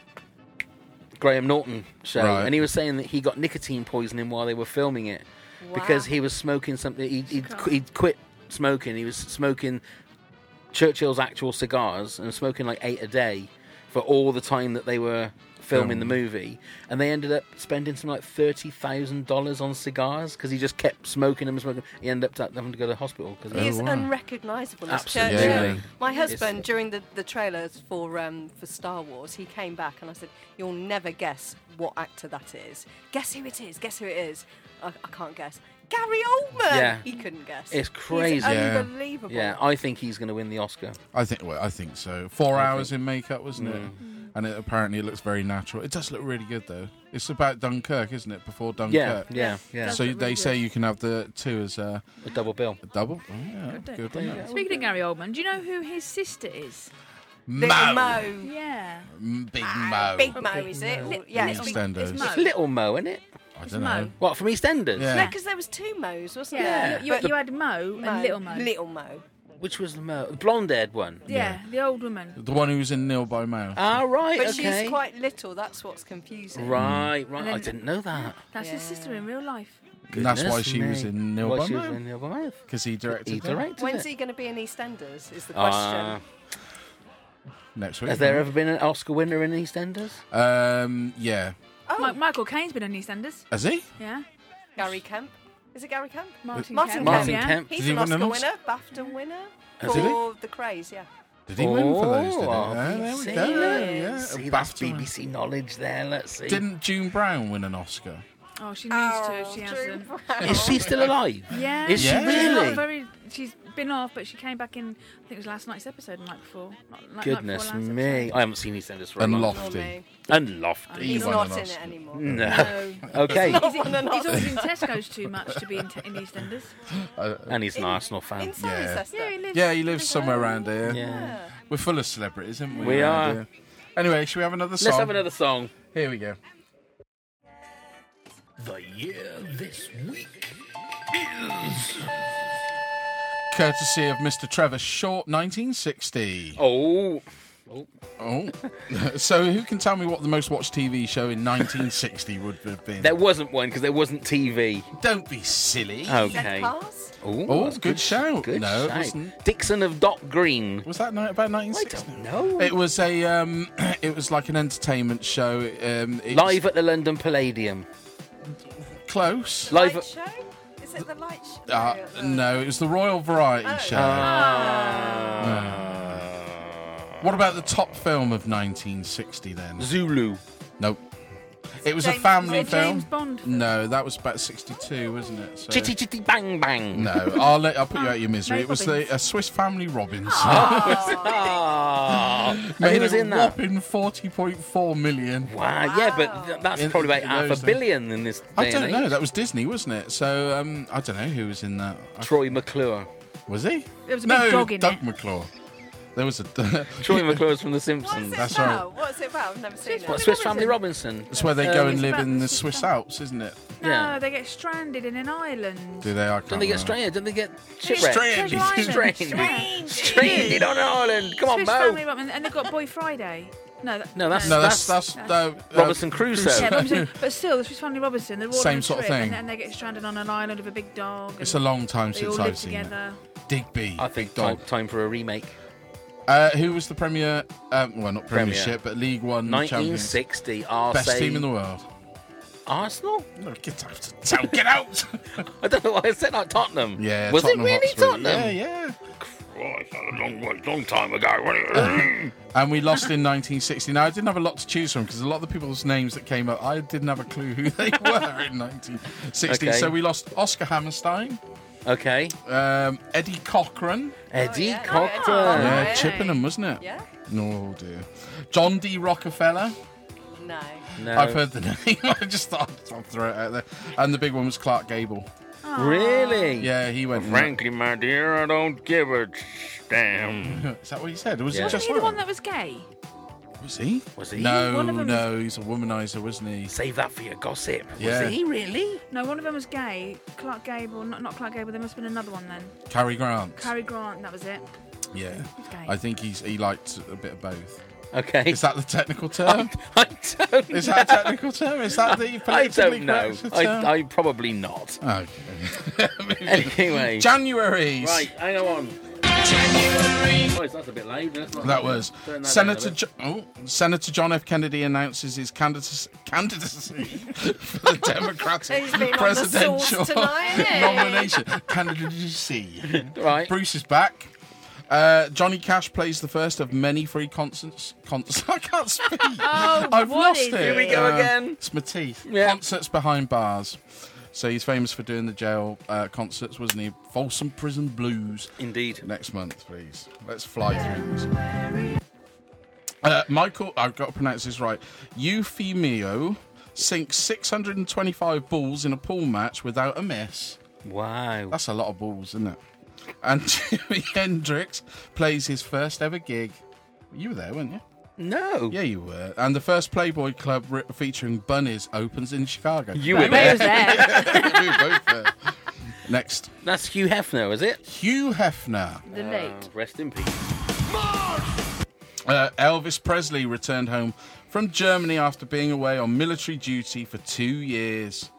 S8: Graham Norton show,
S1: Right.
S8: and he was saying that he got nicotine poisoning while they were filming it because
S6: Wow.
S8: he was smoking something. He'd quit smoking. He was smoking Churchill's actual cigars and smoking like 8 a day for all the time that they were filming the movie, and they ended up spending something like $30,000 on cigars because he just kept smoking them and smoking. He ended up having to go to the hospital because
S6: He is
S1: wow.
S6: unrecognisable as
S8: Absolutely.
S6: Churchill.
S1: Yeah.
S6: My
S8: It's-
S6: husband, during the trailers for Star Wars, he came back and I said, "You'll never guess what actor that is. Guess who it is. Guess who it is." I can't guess. Gary Oldman.
S8: Yeah.
S6: He couldn't guess.
S8: It's crazy.
S6: He's
S1: Yeah.
S6: unbelievable.
S8: yeah, I think he's going to win the Oscar.
S1: I think so. 4 hours in makeup, wasn't it?
S8: Mm.
S1: And apparently it looks very natural. It does look really good, though. It's about Dunkirk, isn't it? Before Dunkirk.
S8: Yeah.
S1: So
S7: That's
S1: they
S7: really
S1: say
S7: good.
S1: you can have the 2 as a
S8: A double bill.
S1: double. Oh, yeah, good.
S8: There you
S1: isn't it?
S7: Speaking of Gary Oldman, do you know who his sister is?
S6: Little Mo.
S7: Yeah.
S1: Big Mo.
S6: Big Mo, is it? Or- yeah,
S1: Little
S6: it's
S1: Mo.
S7: It's Mo.
S8: It's Little Mo, isn't it?
S1: I
S7: It's
S1: don't
S7: Mo.
S1: know.
S8: What, from EastEnders?
S1: Yeah.
S6: No, because there was 2 Mo's, wasn't
S7: Yeah.
S6: there?
S7: You had Mo and Little Mo.
S6: Little Mo.
S8: Which was the Mo? The blonde-haired one.
S7: Yeah, the old woman.
S1: The one who was in Nil by Mouth.
S8: Ah, right,
S6: But
S8: okay.
S6: she's quite little, that's what's confusing.
S8: Right.
S7: And
S8: I
S7: then-
S8: didn't know that.
S7: That's his sister in real life.
S1: And that's why
S8: Goodness
S1: she was
S8: me.
S1: in Nil
S8: Why
S1: by
S8: she was
S1: Mouth.
S8: in Nil by Mouth.
S1: Because he directed
S8: He
S1: it.
S8: directed
S6: When's
S8: it.
S6: he going to be in EastEnders, is the
S8: Ah.
S6: question.
S1: Next week.
S8: Has there ever been an Oscar winner in EastEnders?
S1: Yeah.
S6: Oh,
S7: Michael Caine's been in EastEnders.
S1: Has he?
S7: Yeah.
S6: Gary Kemp. Is it Gary Kemp?
S7: Martin
S6: Martin
S8: Martin
S7: yeah.
S8: Kemp.
S6: He's
S1: Did he
S6: an
S1: win an
S6: Oscar
S1: Oscar?
S6: winner, BAFTA winner
S8: Has he?
S6: for The Craze, yeah.
S1: Did he win for those? Did he?
S8: Oh,
S1: There we
S8: see,
S1: go.
S8: look.
S1: Yeah.
S8: See,
S1: A
S8: that's
S1: BAFTA.
S8: BBC knowledge there. Let's see.
S1: Didn't June Brown win an Oscar?
S7: Oh, she needs to. She
S6: Drew
S7: hasn't.
S6: Brown.
S8: Is she still alive?
S7: Yeah.
S8: Is
S1: she
S7: She's
S1: really?
S7: not she's been off, but she came back in. I think it was last night's episode, the night before.
S8: Goodness me. I haven't seen EastEnders for a
S1: And
S8: long
S1: Lofty.
S6: Me.
S8: And Lofty.
S6: He's
S1: won
S6: not
S1: an
S6: in
S1: Oscar.
S6: it anymore.
S8: No. Okay.
S6: Not won an
S7: He's
S6: Oscar.
S7: always in Tesco's too much to be in EastEnders.
S8: And he's an Arsenal fan.
S6: In Cirencester.
S7: Yeah, he lives.
S1: Yeah, he lives somewhere around here.
S8: Yeah.
S1: We're full of celebrities, aren't we?
S8: We
S1: around
S8: are.
S1: here? Anyway, should we have another song?
S8: Let's have another song.
S1: Here we go.
S2: The year this week.
S1: Courtesy of Mr. Trevor Short, 1960.
S8: Oh.
S1: Oh. So who can tell me what the most watched TV show in 1960 would have been?
S8: There wasn't one because there wasn't TV.
S1: Don't be silly.
S8: Okay.
S6: Cars?
S1: Oh,
S8: that's
S1: good shout.
S8: Good
S1: No, it
S8: shout.
S1: wasn't.
S8: Dixon of Dock Green.
S1: Was that about 1960?
S8: No.
S1: It was a. It was like an entertainment show. It's
S8: Live at the London Palladium.
S1: close.
S8: Live
S6: Light
S8: at...
S6: show? Is it the light show?
S1: No, it was the Royal Variety Show. What about the top film of 1960 then?
S8: Zulu.
S1: Nope. It was a
S6: James-
S1: family
S7: Was it a
S1: film.
S7: James Bond film?
S1: No, that was about 62, wasn't it? So...
S8: Chitty chitty bang bang.
S1: No, I'll put you out of your misery.
S7: Mary
S1: It was
S7: Poppins.
S1: a Swiss Family Robinson.
S8: Ah. And
S1: Made
S8: who was
S1: a
S8: in that?
S1: whopping 40.4 million.
S8: Wow. Yeah, but that's
S1: In-
S8: probably about
S1: in
S8: half
S1: those
S8: a billion in this day
S1: I don't
S8: and
S1: know.
S8: age.
S1: That was Disney, wasn't it? So I don't know who was in that.
S8: Troy McClure.
S1: Was he?
S7: There was a big dog in
S1: Doug
S7: it.
S1: McClure. There was a.
S8: Troy McClure's from The
S6: What's
S8: Simpsons.
S6: it
S1: That's
S6: about?
S1: right.
S6: What's it about? I've never seen
S8: What,
S6: it.
S8: Swiss Family Robinson?
S1: That's where they go and
S7: it's
S1: live
S7: about
S1: in
S7: the
S1: the
S7: Swiss
S1: Swiss
S7: Family.
S1: Alps, isn't it?
S7: No,
S8: Yeah.
S7: they get stranded in an island.
S1: Do they? I
S8: Don't they
S1: can't
S8: get
S1: remember.
S8: stranded? Don't they get shipwrecked?
S1: Stranded.
S7: Treasure Island.
S8: Stranded. Stranded on an island. Come on,
S7: Swiss
S8: Mo.
S7: Family Robinson, and they've got Boy Friday. No,
S8: No, that's-
S1: No, that's
S8: Robinson Crusoe.
S7: Yeah, but still, the Swiss Family Robinson, they're all
S1: Same
S7: on a
S1: sort of
S7: trip,
S1: thing.
S7: and they get stranded on an island with a big dog.
S1: It's
S7: and
S1: a long time
S7: they all
S1: since
S7: live
S1: I've seen
S7: together.
S1: it. Digby.
S8: I think
S1: Big dog.
S8: time for a remake.
S1: Who was the Premier? Well, not Premiership, but League One champion.
S8: 1960.
S1: Best team in the world.
S8: Arsenal?
S1: No, get out! Get out!
S8: I don't know why I said like Tottenham.
S1: Yeah,
S8: Was
S1: Tottenham
S8: it really
S1: Hotspur.
S8: Tottenham?
S1: Yeah.
S2: Christ, that's a long time ago.
S1: And we lost in 1960. Now, I didn't have a lot to choose from because a lot of the people's names that came up, I didn't have a clue who they were in 1960.
S8: Okay.
S1: So we lost Oscar Hammerstein,
S8: Okay.
S1: Eddie Cochran,
S8: Eddie
S6: yeah.
S8: Cochran.
S1: yeah,
S6: yeah.
S1: Chippenham, wasn't it?
S6: Yeah?
S1: Oh dear. John D. Rockefeller.
S6: No.
S8: No.
S1: I've heard the name. I just thought I'd throw it out there. And the big one was Clark Gable.
S8: Really?
S1: Yeah, he went.
S2: Frankly, my dear, I don't give a damn.
S1: Is that what he said? Was
S8: Yeah.
S1: it just
S7: Wasn't he the one
S1: that?
S7: that was gay?
S1: Was he?
S8: Was he?
S1: No,
S7: One of them
S1: no, he's a womanizer, wasn't he?
S8: Save that for your gossip.
S1: Yeah.
S8: Was he really?
S7: No, one of them was gay. Clark Gable, not Clark Gable. There must have been another one then.
S1: Cary Grant.
S7: Cary Grant, that was it.
S1: Yeah.
S7: He's gay.
S1: I think he liked a bit of both.
S8: Okay.
S1: Is that the technical term?
S8: I don't
S1: Is that a technical term? Is that the
S8: I
S1: politically
S8: don't know.
S1: correct term?
S8: I probably not.
S1: Okay.
S8: Anyway.
S1: January.
S8: Right, hang on. Oh, that's a bit loud. Let's not
S1: That was
S8: turn that
S1: Senator.
S8: down a bit.
S1: Senator John F. Kennedy announces his candidacy for the Democratic
S6: He's been on the
S1: presidential
S6: sauce tonight, eh?
S1: nomination. Candidacy.
S8: Right.
S1: Bruce is back. Johnny Cash plays the first of many free concerts. I can't speak. I've
S7: what
S1: lost
S7: is
S1: it.
S7: it?
S8: Here we go again.
S1: It's my teeth.
S8: Yeah.
S1: Concerts behind bars. So he's famous for doing the jail concerts, wasn't he? Folsom Prison Blues.
S8: Indeed.
S1: Next month, please. Let's fly through this. Michael, I've got to pronounce this right. Eufemio sinks 625 balls in a pool match without a miss.
S8: Wow.
S1: That's a lot of balls, isn't it? And Jimi Hendrix plays his first ever gig. You were there, weren't you?
S8: No.
S1: Yeah, you were. And the first Playboy Club featuring bunnies opens in Chicago.
S8: You were
S7: I
S8: there.
S7: was there.
S1: We were both there. Next,
S8: That's Hugh Hefner, is it?
S1: Hugh Hefner.
S7: The late.
S8: Rest in peace.
S1: Elvis Presley returned home from Germany after being away on military duty for 2 years.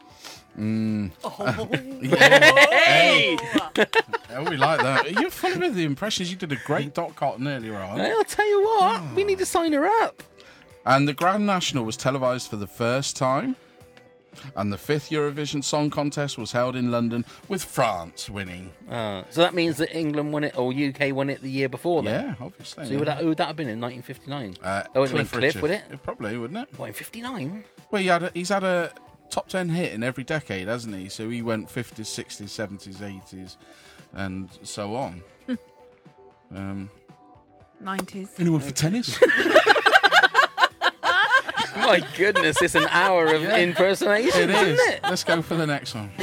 S8: Hey!
S1: Oh, we like that. You're full of the impressions. You did a great Dot Cotton earlier on.
S8: I'll tell you what. We need to sign her up.
S1: And the Grand National was televised for the first time. And the 5th Eurovision Song Contest was held in London, with France winning.
S8: So that means that England won it or UK won it the year before then?
S1: Yeah, obviously.
S8: So who would that have been in 1959?
S1: Cliff
S8: It would have been Cliff,
S1: Richard.
S8: would it?
S1: Probably, wouldn't it?
S8: What, in 59?
S1: Well, he's had a top 10 hit in every decade, hasn't he? So he went 50s, 60s, 70s, 80s, and so on.
S7: 90s.
S1: Anyone for tennis?
S8: My goodness, it's an hour of impersonation,
S1: It is.
S8: isn't it?
S1: Let's go for the next one.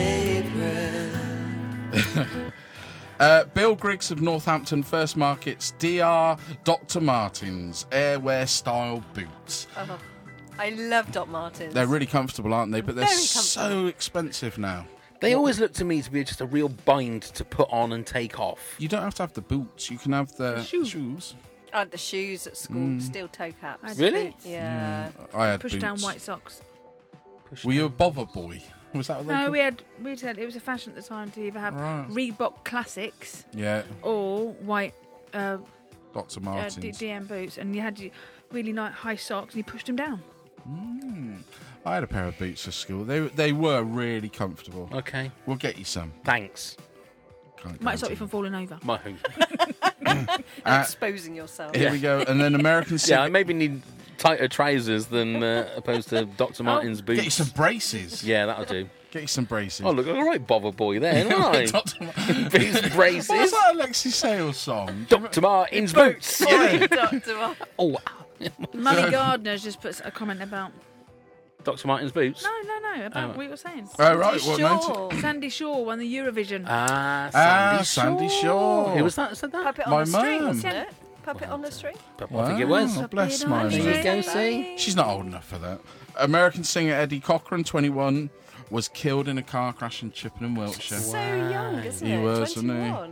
S1: Bill Griggs of Northampton first markets DR Dr. Martens Airwear style boots.
S6: I love Doc Martens.
S1: They're really comfortable, aren't they? But they're
S6: Very
S1: so
S6: comfortable.
S1: expensive now.
S8: They always look to me to be just a real bind to put on and take off.
S1: You don't have to have the boots. You can have the
S7: shoes.
S1: shoes.
S6: I had the shoes at school, steel toe caps.
S7: I had
S8: Really?
S7: boots.
S6: Yeah.
S1: I had
S7: Push
S1: boots.
S7: down white socks.
S1: Were you a bother boy? Was that what they
S7: No,
S1: called?
S7: we said it was a fashion at the time to either have
S1: Right.
S7: Reebok Classics
S1: Yeah,
S7: or white
S1: Dr. Martens.
S7: DM boots, and you had really nice high socks, and you pushed them down.
S1: I had a pair of boots for school. They were really comfortable.
S8: Okay,
S1: We'll get you some.
S8: thanks.
S1: Can't
S7: Might stop
S1: guarantee.
S7: you from falling over.
S8: My
S6: Exposing yourself.
S1: Here we go. And then American
S8: Yeah, I
S1: cigarette.
S8: maybe need tighter trousers than opposed to Dr. Martens boots.
S1: Get you some braces.
S8: Yeah, that'll do.
S1: Get you some braces.
S8: Oh, look, all right, bother boy there, ain't I? Boots, braces.
S1: What was that Alexi Sales song?
S8: Dr. Martens boots.
S6: Dr. Martin.
S8: Oh,
S7: Molly Gardner's just put a comment about.
S8: Dr. Martens boots.
S7: No, about what you were saying.
S1: Oh, right.
S6: Sure.
S1: What meant
S7: Sandy Shaw won the Eurovision.
S1: Sandy Shaw.
S8: Who was that? Said that?
S6: Puppet
S1: My
S6: on the string,
S1: mum.
S6: wasn't it? Puppet on the string.
S8: I think it was.
S1: Bless
S7: Puppet
S1: my
S7: on the
S8: There you
S1: string.
S8: go, see?
S1: She's not old enough for that. American singer Eddie Cochran, 21, was killed in a car crash in Chippenham, Wiltshire.
S6: So young, isn't
S1: He
S6: it?
S1: was, wasn't he?
S6: 21.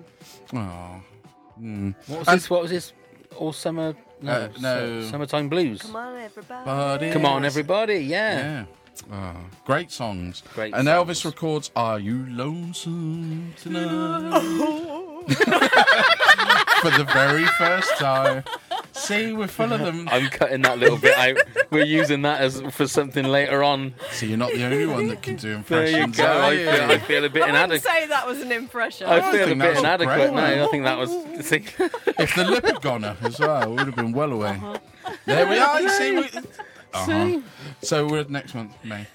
S1: Oh.
S8: What was his all summer? No,
S1: no.
S8: Summertime blues.
S6: Come on, everybody.
S1: Buddy.
S8: Come on, everybody! Yeah.
S1: Yeah. Oh, great songs.
S8: Great
S1: and
S8: songs.
S1: Elvis records "Are You Lonesome Tonight?" for the very first time. See, we're full of them.
S8: I'm cutting that little bit out. We're using that as for something later on.
S1: So you're not the only one that can do
S8: There
S1: impressions.
S8: you go.
S1: are
S8: I
S1: you?
S8: feel a bit
S6: I wouldn't
S8: inadequate.
S6: say that was an impression.
S8: I feel a
S1: think that
S8: bit
S1: was
S8: inadequate
S1: great.
S8: now. I think that was.
S1: If the lip had gone up as well, we would have been well away. There we are. You see,
S8: See?
S1: So we're next month, May.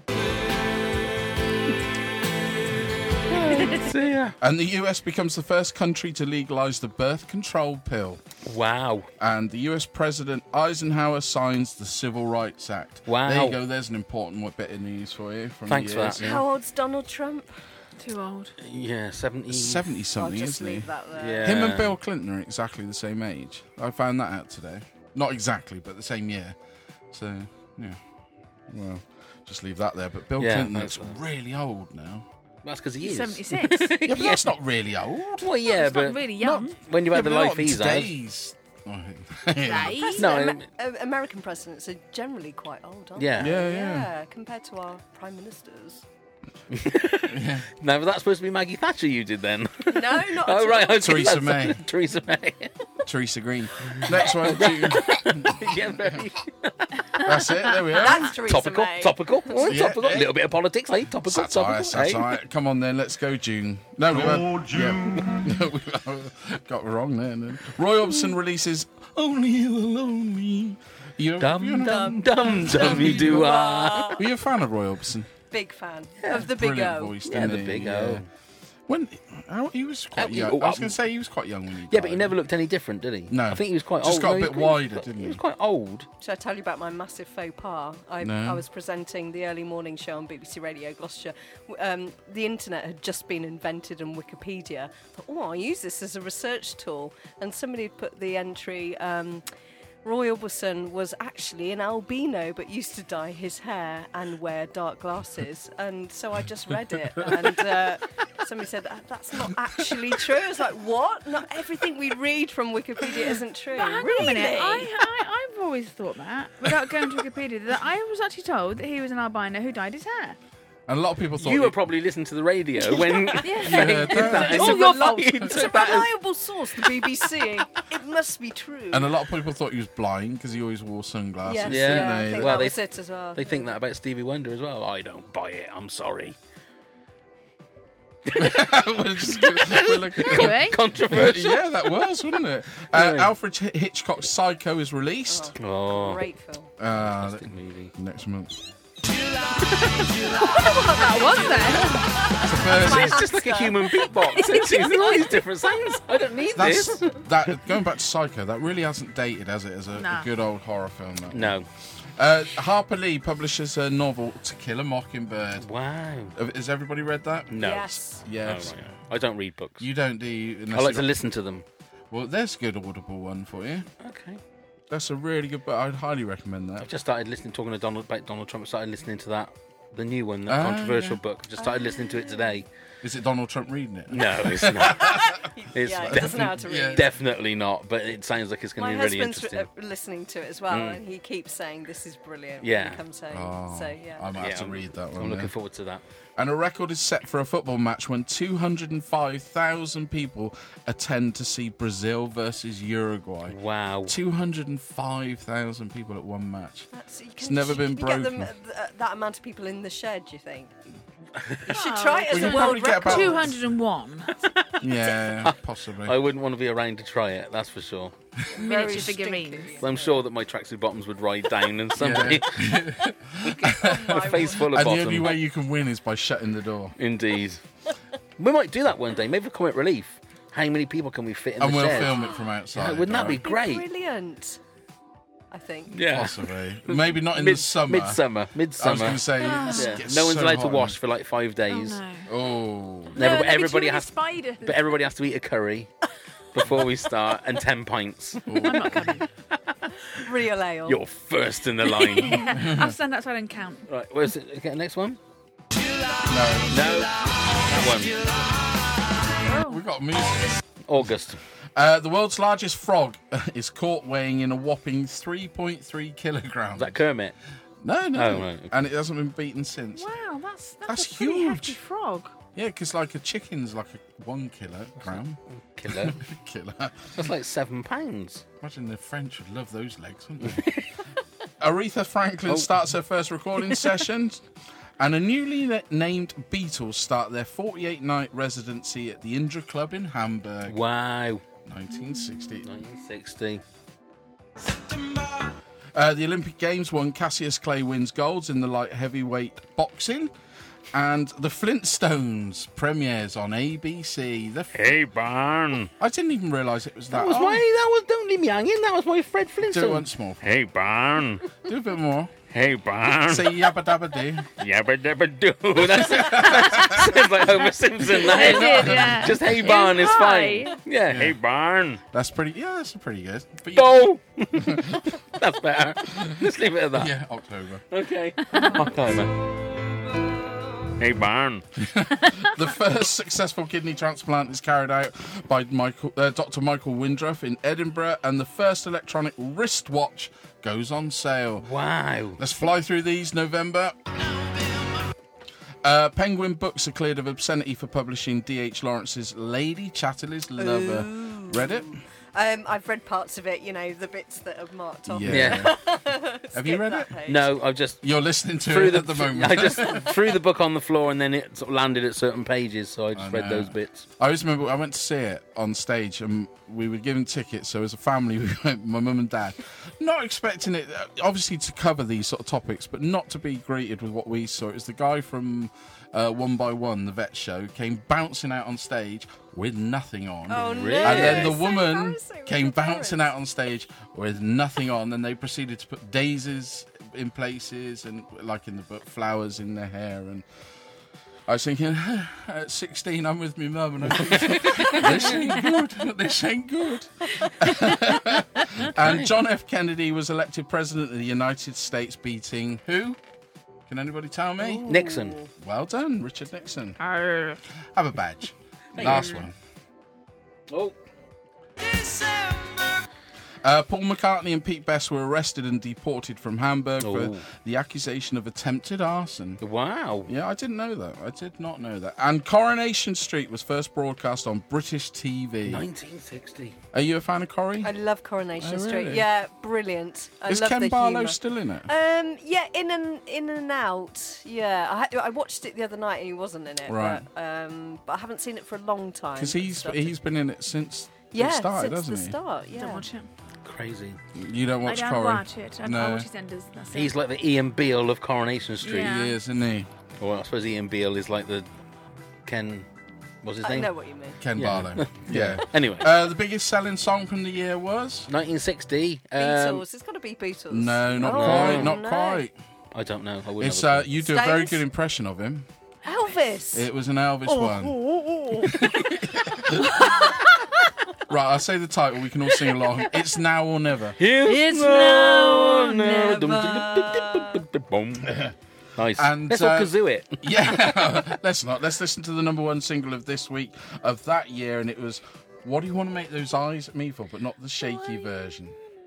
S8: See ya.
S1: And the US becomes the first country to legalise the birth control pill.
S8: Wow.
S1: And the US President Eisenhower signs the Civil Rights Act.
S8: Wow.
S1: There you go. There's an important bit of news for you. From
S8: Thanks
S1: the
S8: for
S1: years,
S8: that.
S1: yeah.
S6: How old's Donald Trump?
S7: Too old.
S8: Yeah, 70.
S1: 70-something,
S6: I'll just
S1: isn't he?
S6: leave that there.
S8: Yeah.
S1: Him and Bill Clinton are exactly the same age. I found that out today. Not exactly, but the same year. So, yeah. Well, just leave that there. But Bill
S8: Yeah,
S1: Clinton
S8: thanks
S1: looks
S8: for that.
S1: really old now.
S8: That's because he is.
S7: 76.
S1: Yeah, but that's not really old.
S8: Well, yeah,
S7: It's
S8: but
S7: not really young.
S8: when you
S1: Yeah,
S8: had the
S1: but
S8: life
S1: not
S8: he's had.
S1: today's.
S7: Days.
S8: No,
S6: American presidents are generally quite old, aren't
S8: Yeah.
S6: they?
S1: Yeah.
S6: Compared to our prime ministers.
S8: no, but that's supposed to be Maggie Thatcher you did then.
S6: No, not
S8: Oh,
S6: at
S8: right.
S6: all.
S8: okay,
S1: Theresa
S8: that's-
S1: May.
S8: Theresa May.
S1: Theresa Green. Next one, June.
S8: Yeah, very
S1: That's it. There we are.
S6: That's Theresa
S8: topical.
S6: May.
S8: Topical. Oh,
S1: Yeah,
S8: topical.
S1: yeah.
S8: A little bit of politics, eh? Topical.
S1: Satire,
S8: Topical. eh?
S1: satire. Come on then, let's go, June. No, we got it wrong there. No. Roy Orbison releases Only You Alone Me.
S8: Dum dum dum dum do I.
S1: Were you a fan of Roy Orbison?
S6: Big fan of the Big
S1: Brilliant
S6: O.
S1: voice,
S8: Yeah,
S1: didn't
S8: the
S1: he?
S8: Big
S1: Yeah.
S8: O.
S1: When he was quite
S8: Oh,
S1: young.
S8: oh,
S1: I was going to say he was quite young when he
S8: Yeah,
S1: died.
S8: but he never looked any different, did he?
S1: No.
S8: I think he was quite
S1: Just
S8: old.
S1: got a
S8: No,
S1: bit
S8: he-
S1: wider,
S8: he
S1: didn't he?
S8: was quite old.
S6: Should I tell you about my massive faux pas?
S1: No.
S6: I was presenting the early morning show on BBC Radio Gloucestershire. The internet had just been invented and Wikipedia. I thought, oh, I'll use this as a research tool. And somebody put the entry, Roy Orbison was actually an albino but used to dye his hair and wear dark glasses. And so I just read it. And somebody said, that's not actually true. I was like, what? Not everything we read from Wikipedia isn't true.
S7: But hang on
S6: really?
S7: a minute. I've always thought that, without going to Wikipedia, that I was actually told that he was an albino who dyed his hair.
S1: And a lot of people thought
S8: You were probably listening to the radio when
S1: heard
S8: did
S1: that.
S8: that.
S6: It's
S8: You
S6: all your fault.
S8: took
S6: It's a
S8: that as-
S6: reliable source, the BBC. It must be true.
S1: And a lot of people thought he was blind because he always wore sunglasses.
S6: yes,
S8: Yeah.
S1: didn't
S6: I
S1: they?
S6: think
S8: Well,
S6: that
S8: they-
S6: was it as well.
S8: They think that about Stevie Wonder as well. I don't buy it. I'm sorry.
S1: We're just we're looking-
S7: Anyway,
S8: Controversial.
S1: yeah, that was, wasn't it? Alfred Hitchcock's Psycho is released.
S8: Oh,
S6: Great film.
S8: fantastic movie.
S1: Next month.
S7: that was there.
S8: It's just like a human beatbox. It's all these different sounds. I don't need
S1: That's
S8: this.
S1: that. Going back to Psycho, that really hasn't dated, has it? As a
S7: Nah.
S1: good old horror film. That.
S8: No.
S1: Harper Lee publishes a novel, To Kill a Mockingbird.
S8: Wow.
S1: Has everybody read that?
S8: No.
S6: Yes.
S1: Yes.
S8: Oh, my God. I don't read books.
S1: You don't, do you?
S8: I
S1: Unless
S8: like
S1: you
S8: to
S1: got-
S8: listen to them.
S1: Well, there's a good Audible one for you.
S8: Okay.
S1: That's a really good book. I'd highly recommend that.
S8: I've just started listening, talking to Donald Trump. I started listening to that, the new one, that controversial book. I've just started listening to it today.
S1: Is it Donald Trump reading it?
S8: No, it's not. It's
S6: Yeah, he doesn't know how to read.
S1: yeah.
S8: definitely not. But it sounds like it's going
S6: My
S8: to be really
S6: husband's
S8: interesting.
S6: listening to it as well, and he keeps saying this is brilliant.
S8: Yeah.
S6: When he comes home.
S1: Oh,
S6: So yeah.
S1: I might have to read that one.
S8: I'm looking
S1: then.
S8: forward to that.
S1: And a record is set for a football match when 205,000 people attend to see Brazil versus Uruguay.
S8: Wow.
S1: 205,000 people at one match.
S6: You
S1: It's never been
S6: you Get
S1: broken.
S6: them, that amount of people in the shed, you think? You should try it
S1: We
S6: as a
S1: can probably
S6: world
S1: get
S6: record.
S1: about
S7: 201.
S1: Yeah, possibly.
S8: I wouldn't want to be around to try it, that's for sure.
S7: Miniature
S6: stinky.
S7: figurines.
S8: I'm sure that my tracksuit bottoms would ride down and somebody
S6: Oh, my
S8: a face full of
S1: And the
S8: bottom.
S1: only way you can win is by shutting the door.
S8: Indeed. We might do that one day. Maybe for Comic Relief. How many people can we fit in
S1: And
S8: the
S1: we'll
S8: shed?
S1: film it from outside.
S8: Yeah, wouldn't that be
S1: right?
S8: great?
S6: Brilliant. I think.
S8: Yeah.
S1: Possibly. Maybe not in the summer.
S8: Midsummer.
S1: I was going to say,
S8: Yeah.
S1: it
S8: No one's
S1: so
S8: allowed to
S1: hot
S8: wash
S1: in
S8: for like 5 days.
S7: Oh, no.
S1: Oh.
S8: And everybody,
S7: No,
S8: everybody
S7: too many
S8: has,
S7: spiders.
S8: but everybody has to eat a curry before we start and 10 pints.
S7: I'm not coming.
S6: Real ale.
S8: You're first in the line.
S7: I'll stand outside and count.
S8: Right, where's it? Okay, next one?
S1: No.
S8: No. That one.
S1: We've got music.
S8: August.
S1: The world's largest frog is caught weighing in a whopping 3.3 kilograms.
S8: Is that Kermit?
S1: No.
S8: Oh, right, okay.
S1: And it hasn't been beaten since.
S7: Wow, that's
S1: That's
S7: a pretty
S1: huge.
S7: hefty frog.
S1: Yeah, because like a chicken's like a 1 kilogram.
S8: Killer.
S1: Killer.
S8: That's like £7.
S1: Imagine the French would love those legs, wouldn't they? Aretha Franklin starts her first recording session, and a newly named Beatles start their 48-night residency at the Indra Club in Hamburg.
S8: Wow.
S1: 1960.
S8: 1960.
S1: The Olympic Games won. Cassius Clay wins golds in the light heavyweight boxing. And the Flintstones premieres on ABC.
S2: Hey, Barn.
S1: I didn't even realise it was that.
S8: That was don't leave me hanging, that was my Fred
S1: Do it
S8: Flintstone.
S1: once more.
S2: Hey, Barn.
S1: Do a bit more.
S2: Hey, Barn.
S1: Say yabba dabba doo.
S2: Yabba dabba doo.
S8: That sounds like Homer Simpson. That
S7: It did, yeah.
S8: Just hey barn is
S7: Hi.
S8: fine. Yeah.
S2: Hey, Barn.
S1: That's pretty. Yeah, that's pretty good. But
S8: Go. That's better. Let's leave it at that.
S1: yeah, October.
S8: Okay. October.
S2: Hey, Barn.
S1: The first successful kidney transplant is carried out by Dr. Michael Windruff in Edinburgh, and the first electronic wristwatch goes on sale.
S8: Wow.
S1: Let's fly through these. November. Penguin Books are cleared of obscenity for publishing D.H. Lawrence's Lady Chatterley's Lover. Read it?
S6: I've read parts of it, you know, the bits that are marked off.
S8: Yeah.
S1: Have you read it?
S8: No, I've just
S1: You're listening to
S8: threw
S1: it at the moment.
S8: I just threw the book on the floor and then it sort of landed at certain pages, so I just read
S1: know.
S8: those bits.
S1: I always remember I went to see it on stage and we were given tickets. So as a family, we went, my mum and dad, not expecting it, obviously to cover these sort of topics, but not to be greeted with what we saw. It was the guy from One by One, the vet show, came bouncing out on stage with nothing on.
S6: Oh, no.
S8: Really?
S1: And then the
S6: It's so
S1: woman
S6: embarrassing with
S1: came
S6: the
S1: bouncing
S6: parents.
S1: out on stage with nothing on, and they proceeded to put daisies in places and, like in the book, flowers in their hair. And I was thinking, at 16, I'm with my mum, and I think, this ain't good. This ain't good. And John F. Kennedy was elected president of the United States, beating who? Can anybody tell me?
S8: Nixon.
S1: Well done, Richard Nixon.
S7: Arr.
S1: Have a badge. Last one.
S8: Oh.
S1: Paul McCartney and Pete Best were arrested and deported from Hamburg for
S8: Oh.
S1: the accusation of attempted arson.
S8: Wow.
S1: Yeah, I didn't know that. I did not know that. And Coronation Street was first broadcast on British TV.
S8: 1960.
S1: Are you a fan of Corrie?
S6: I love Coronation
S1: Oh,
S6: Street.
S1: really?
S6: Yeah, brilliant. I
S1: Is
S6: love
S1: Ken
S6: the
S1: Barlow
S6: humour.
S1: still in it?
S6: Yeah, in and out. Yeah, I watched it the other night and he wasn't in it.
S1: Right.
S6: But I haven't seen it for a long time.
S1: Because he's been in it since
S6: yeah,
S1: it started,
S6: since
S1: hasn't
S6: the
S1: he?
S6: start. Yeah.
S7: Don't watch it.
S8: Crazy.
S1: You don't watch
S7: I don't
S1: Corrie?
S7: watch it. I
S1: No.
S7: watch his enders. That's
S8: He's
S7: it.
S8: like the Ian Beale of Coronation Street.
S7: Yeah.
S1: He is, isn't he?
S8: Or I suppose Ian Beale is like the Ken. What's his
S6: I
S8: name?
S6: know what you mean.
S1: Ken
S8: Yeah.
S1: Barlow. Yeah.
S8: Anyway,
S1: The biggest selling song from the year was?
S8: 1960.
S6: Beatles. It's got to be Beatles.
S1: No, not
S6: Oh,
S1: quite. Not
S6: no.
S1: quite.
S8: I don't know. I wouldn't
S1: It's
S8: have a clue.
S1: you do a very
S6: Stones?
S1: good impression of him.
S6: Elvis.
S1: It was an Elvis
S6: Oh,
S1: one.
S6: oh, oh,
S1: Right, I'll say the title. We can all sing along. It's Now or Never.
S7: It's now or never.
S8: Boom. Nice.
S1: And,
S8: Let's all kazoo it.
S1: Yeah, let's not. Let's listen to the number one single of this week of that year, and it was "What Do You Want to Make Those Eyes at Me For?" but not the shaky version.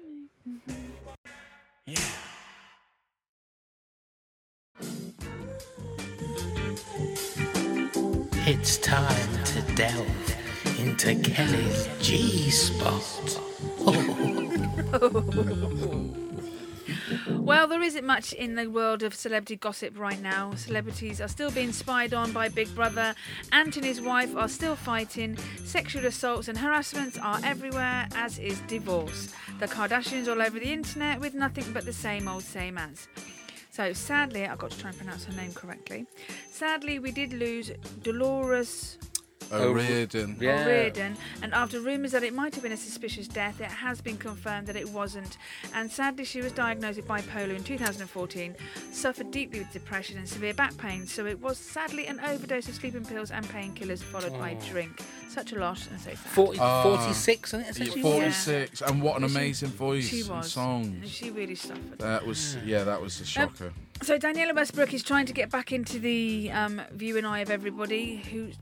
S9: It's time to delve into Kelly's G-spot.
S7: Well, there isn't much in the world of celebrity gossip right now. Celebrities are still being spied on by Big Brother. Ant and his wife are still fighting. Sexual assaults and harassments are everywhere, as is divorce. The Kardashians all over the internet with nothing but the same old same as. So sadly, I've got to try and pronounce her name correctly. Sadly, we did lose Dolores
S1: O'Riordan.
S7: O'Riordan, and after rumours that it might have been a suspicious death, it has been confirmed that it wasn't. And sadly, she was diagnosed with bipolar in 2014, suffered deeply with depression and severe back pain. So it was sadly an overdose of sleeping pills and painkillers followed by drink. Such a loss and so sad.
S8: 46, I think.
S1: Yeah, 46, and what an amazing voice
S7: she
S1: and
S7: was.
S1: songs.
S7: She really suffered.
S1: That was a shocker.
S7: So Daniela Westbrook is trying to get back into the view and eye of everybody,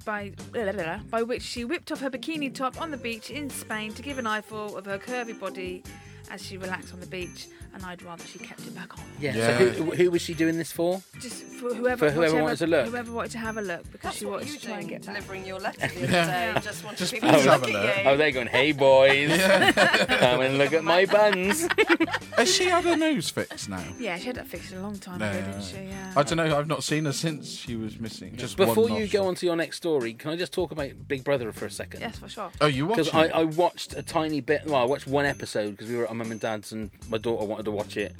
S7: by which she whipped off her bikini top on the beach in Spain to give an eyeful of her curvy body as she relaxed on the beach, and I'd rather she kept it back on.
S8: Yeah. So who was she doing this for?
S7: Just for whoever
S8: wanted to look.
S7: Whoever wanted to have a look, because
S6: That's
S7: she
S6: what
S7: wanted
S6: you
S7: to try and
S6: doing,
S7: get back.
S6: delivering your letter the other day. Just wanted people
S1: please
S6: to
S1: have
S6: look
S1: a
S6: at
S1: look.
S6: you.
S8: Oh, they're going, hey boys, come and look at my buns.
S1: Has she had her nose fixed now?
S7: Yeah, she had that fixed a long time ago, didn't she? Yeah.
S1: I don't know. I've not seen her since she was missing. Just
S8: Before
S1: one
S8: you
S1: nostril.
S8: go on to your next story, can I just talk about Big Brother for a second?
S7: Yes, for sure.
S1: Oh, you watched
S8: Because
S1: it?
S8: I watched a tiny bit. Well, I watched one episode because we were at my mum and dad's, and my daughter wanted to watch it.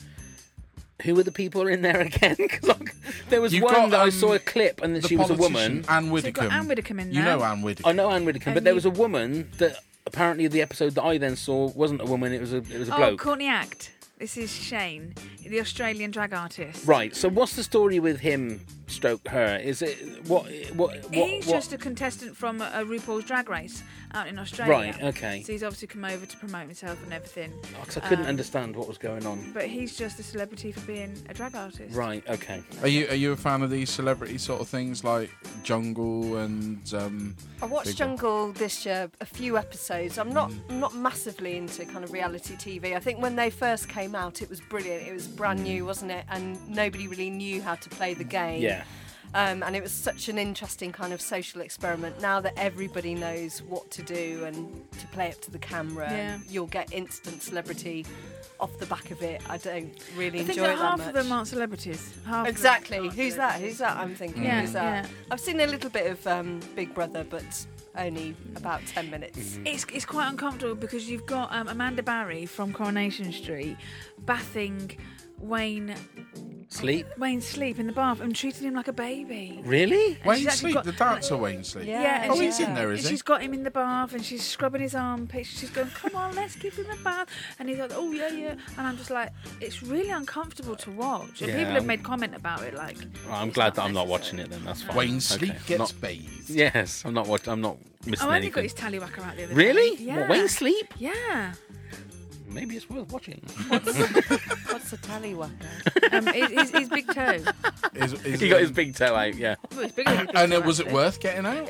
S8: Who were the people in there again? Because there was
S1: You've
S8: one
S1: got,
S8: that I saw a clip, and
S1: the
S8: she was a
S1: politician,
S8: woman.
S1: Anne
S7: So you've got
S1: Widdecombe.
S7: Anne Widdecombe in there.
S1: You know Anne Widdecombe.
S8: I know Anne Widdecombe,
S7: And
S8: but there
S7: you-
S8: was a woman that apparently the episode that I then saw wasn't a woman; it was a bloke.
S7: Courtney Act. This is Shane, the Australian drag artist.
S8: Right. So what's the story with him? Stroke her. Is it what?
S7: He's just a contestant from a RuPaul's Drag Race out in Australia.
S8: Right, okay.
S7: So he's obviously come over to promote himself and everything.
S8: Because I couldn't understand what was going on.
S7: But he's just a celebrity for being a drag artist.
S8: Right. Okay.
S1: Are you a fan of these celebrity sort of things like Jungle and?
S6: I watched
S1: Big
S6: Jungle this year, a few episodes. I'm not massively into kind of reality TV. I think when they first came out, it was brilliant. It was brand new, wasn't it? And nobody really knew how to play the game.
S8: Yeah.
S6: And it was such an interesting kind of social experiment. Now that everybody knows what to do and to play up to the camera,
S7: Yeah.
S6: you'll get instant celebrity off the back of it. I don't really
S7: I think
S6: enjoy
S7: that
S6: it that
S7: half
S6: much.
S7: of them aren't celebrities. Half
S6: Exactly.
S7: Of them aren't
S6: Who's that?
S7: celebrities.
S6: Who's that? I'm thinking.
S7: Yeah,
S6: Who's that?
S7: yeah.
S6: I've seen a little bit of Big Brother, but only about 10 minutes.
S7: It's quite uncomfortable because you've got Amanda Barry from Coronation Street bathing Wayne
S8: Sleep.
S7: Sleep in the bath and treating him like a baby.
S8: Really?
S7: And
S1: Wayne
S7: she's actually
S1: Sleep,
S7: got-
S1: the dancer Wayne Sleep.
S7: Yeah, and
S1: Oh,
S7: she's
S1: he's in there, is
S7: and
S1: he?
S7: she's got him in the bath and she's scrubbing his armpits. She's going, "Come on, let's give him a bath." And he's like, "Oh yeah, yeah." And I'm just like, it's really uncomfortable to watch. And
S8: Yeah,
S7: people have
S8: I'm-
S7: made comment about it, like.
S8: Well, I'm
S7: it's
S8: glad
S7: not
S8: that I'm not
S7: necessary.
S8: watching it. Then that's fine.
S1: Wayne Sleep
S8: Okay.
S1: gets
S8: Not-
S1: bathed.
S8: Yes, I'm not watching. I'm not missing
S7: Oh, I only
S8: anything.
S7: got his tallywhacker out the other
S8: Really?
S7: day. Yeah.
S8: What, Wayne Sleep?
S7: Yeah.
S8: Maybe it's worth watching.
S6: What's a tallywhacker?
S7: His big toe.
S8: He got his big toe out. Yeah.
S7: Well, it's bigger than his big
S1: And
S7: toe,
S1: was it
S7: actually.
S1: worth getting out?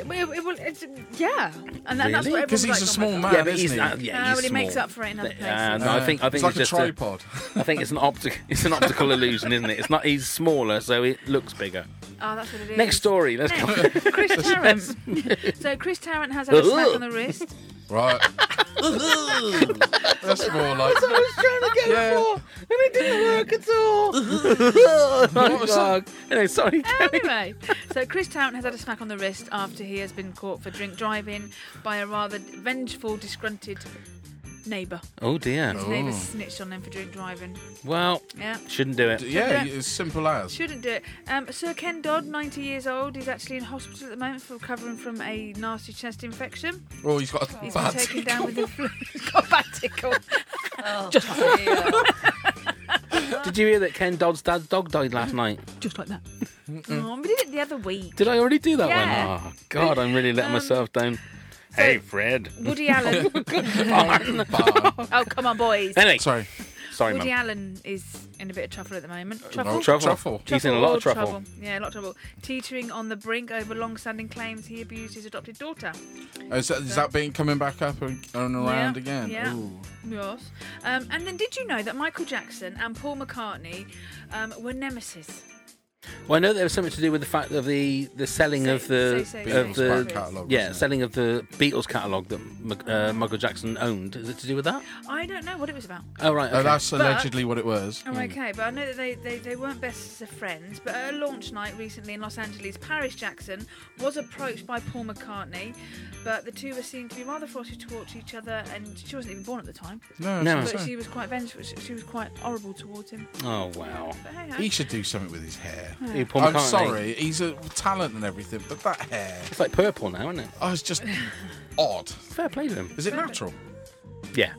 S7: Yeah. And that's
S8: Really?
S7: what
S1: Because
S7: everyone's
S1: he's a
S7: like, "Oh my
S1: small
S7: God."
S1: man,
S8: Yeah, but he's
S1: isn't he?
S8: yeah,
S7: No,
S8: he's
S7: but he
S8: small.
S7: makes up for it in other places.
S8: No, I think
S1: it's
S8: it's
S1: like a
S8: just
S1: tripod.
S8: I think it's an optical illusion, isn't it? It's not. He's smaller, so it looks bigger.
S7: Oh, that's what it is.
S8: Next story. Let's go.
S7: Chris Tarrant. So Chris Tarrant has had a smack on the wrist.
S1: Right. That's more like.
S8: I was trying to go
S1: Yeah.
S8: for, and it didn't work at all.
S1: What was that?
S8: Anyway, sorry.
S7: Anyway, so Chris Tarrant has had a smack on the wrist after he has been caught for drink driving by a rather vengeful, disgruntled neighbour.
S8: Oh dear.
S7: His neighbour snitched on him for drink driving.
S8: Well,
S7: Yeah.
S8: shouldn't do it.
S1: Yeah, as simple as.
S7: Shouldn't do it. Sir Ken Dodd, 90 years old, is actually in hospital at the moment for recovering from a nasty chest infection.
S1: Oh, he's got a
S7: He's been
S1: bad
S7: taken
S1: tickle.
S7: down with the flu. He's got a bad tickle.
S6: Just
S8: Did you hear that Ken Dodd's dad's dog died last night?
S7: Just like that. Oh, we did it the other week.
S8: Did I already do that
S7: Yeah.
S8: one? Oh God, I'm really letting myself down. Hey, Fred.
S7: Woody Allen.
S1: Barn.
S7: Oh, come on, boys.
S8: Anyway,
S1: Sorry.
S8: sorry,
S7: Woody
S8: Mum.
S7: Allen is in a bit of trouble at the moment.
S8: Oh,
S7: Truffle?
S8: truffle. He's in a lot of trouble.
S7: Yeah, a lot of trouble. Teetering on the brink over long-standing claims he abused his adopted daughter.
S1: Is that being coming back up and around again?
S7: Yeah.
S1: Ooh.
S7: Yes. And then did you know that Michael Jackson and Paul McCartney were nemesis?
S8: Well, I know there was something to do with the fact of the selling of the
S1: Beatles back catalogue.
S8: selling of the Beatles catalogue that Michael Jackson owned. Is it to do with that?
S7: I don't know what it was about.
S8: Oh right, okay.
S1: Oh, that's allegedly what it was.
S7: Oh, okay, but I know that they weren't best of friends. But at a launch night recently in Los Angeles, Paris Jackson was approached by Paul McCartney, but the two were seen to be rather frosty towards each other, and she wasn't even born at the time.
S1: No.
S7: But she was quite vengeful. She was quite horrible towards him.
S8: Oh wow.
S7: But hey,
S1: He should do something with his hair.
S8: Who, Paul
S1: I'm
S8: McCartney?
S1: sorry, he's a talent and everything, but that hair.
S8: It's like purple now, isn't it?
S1: Oh, it's just odd.
S8: Fair play to him.
S1: Is it natural?
S8: Yeah.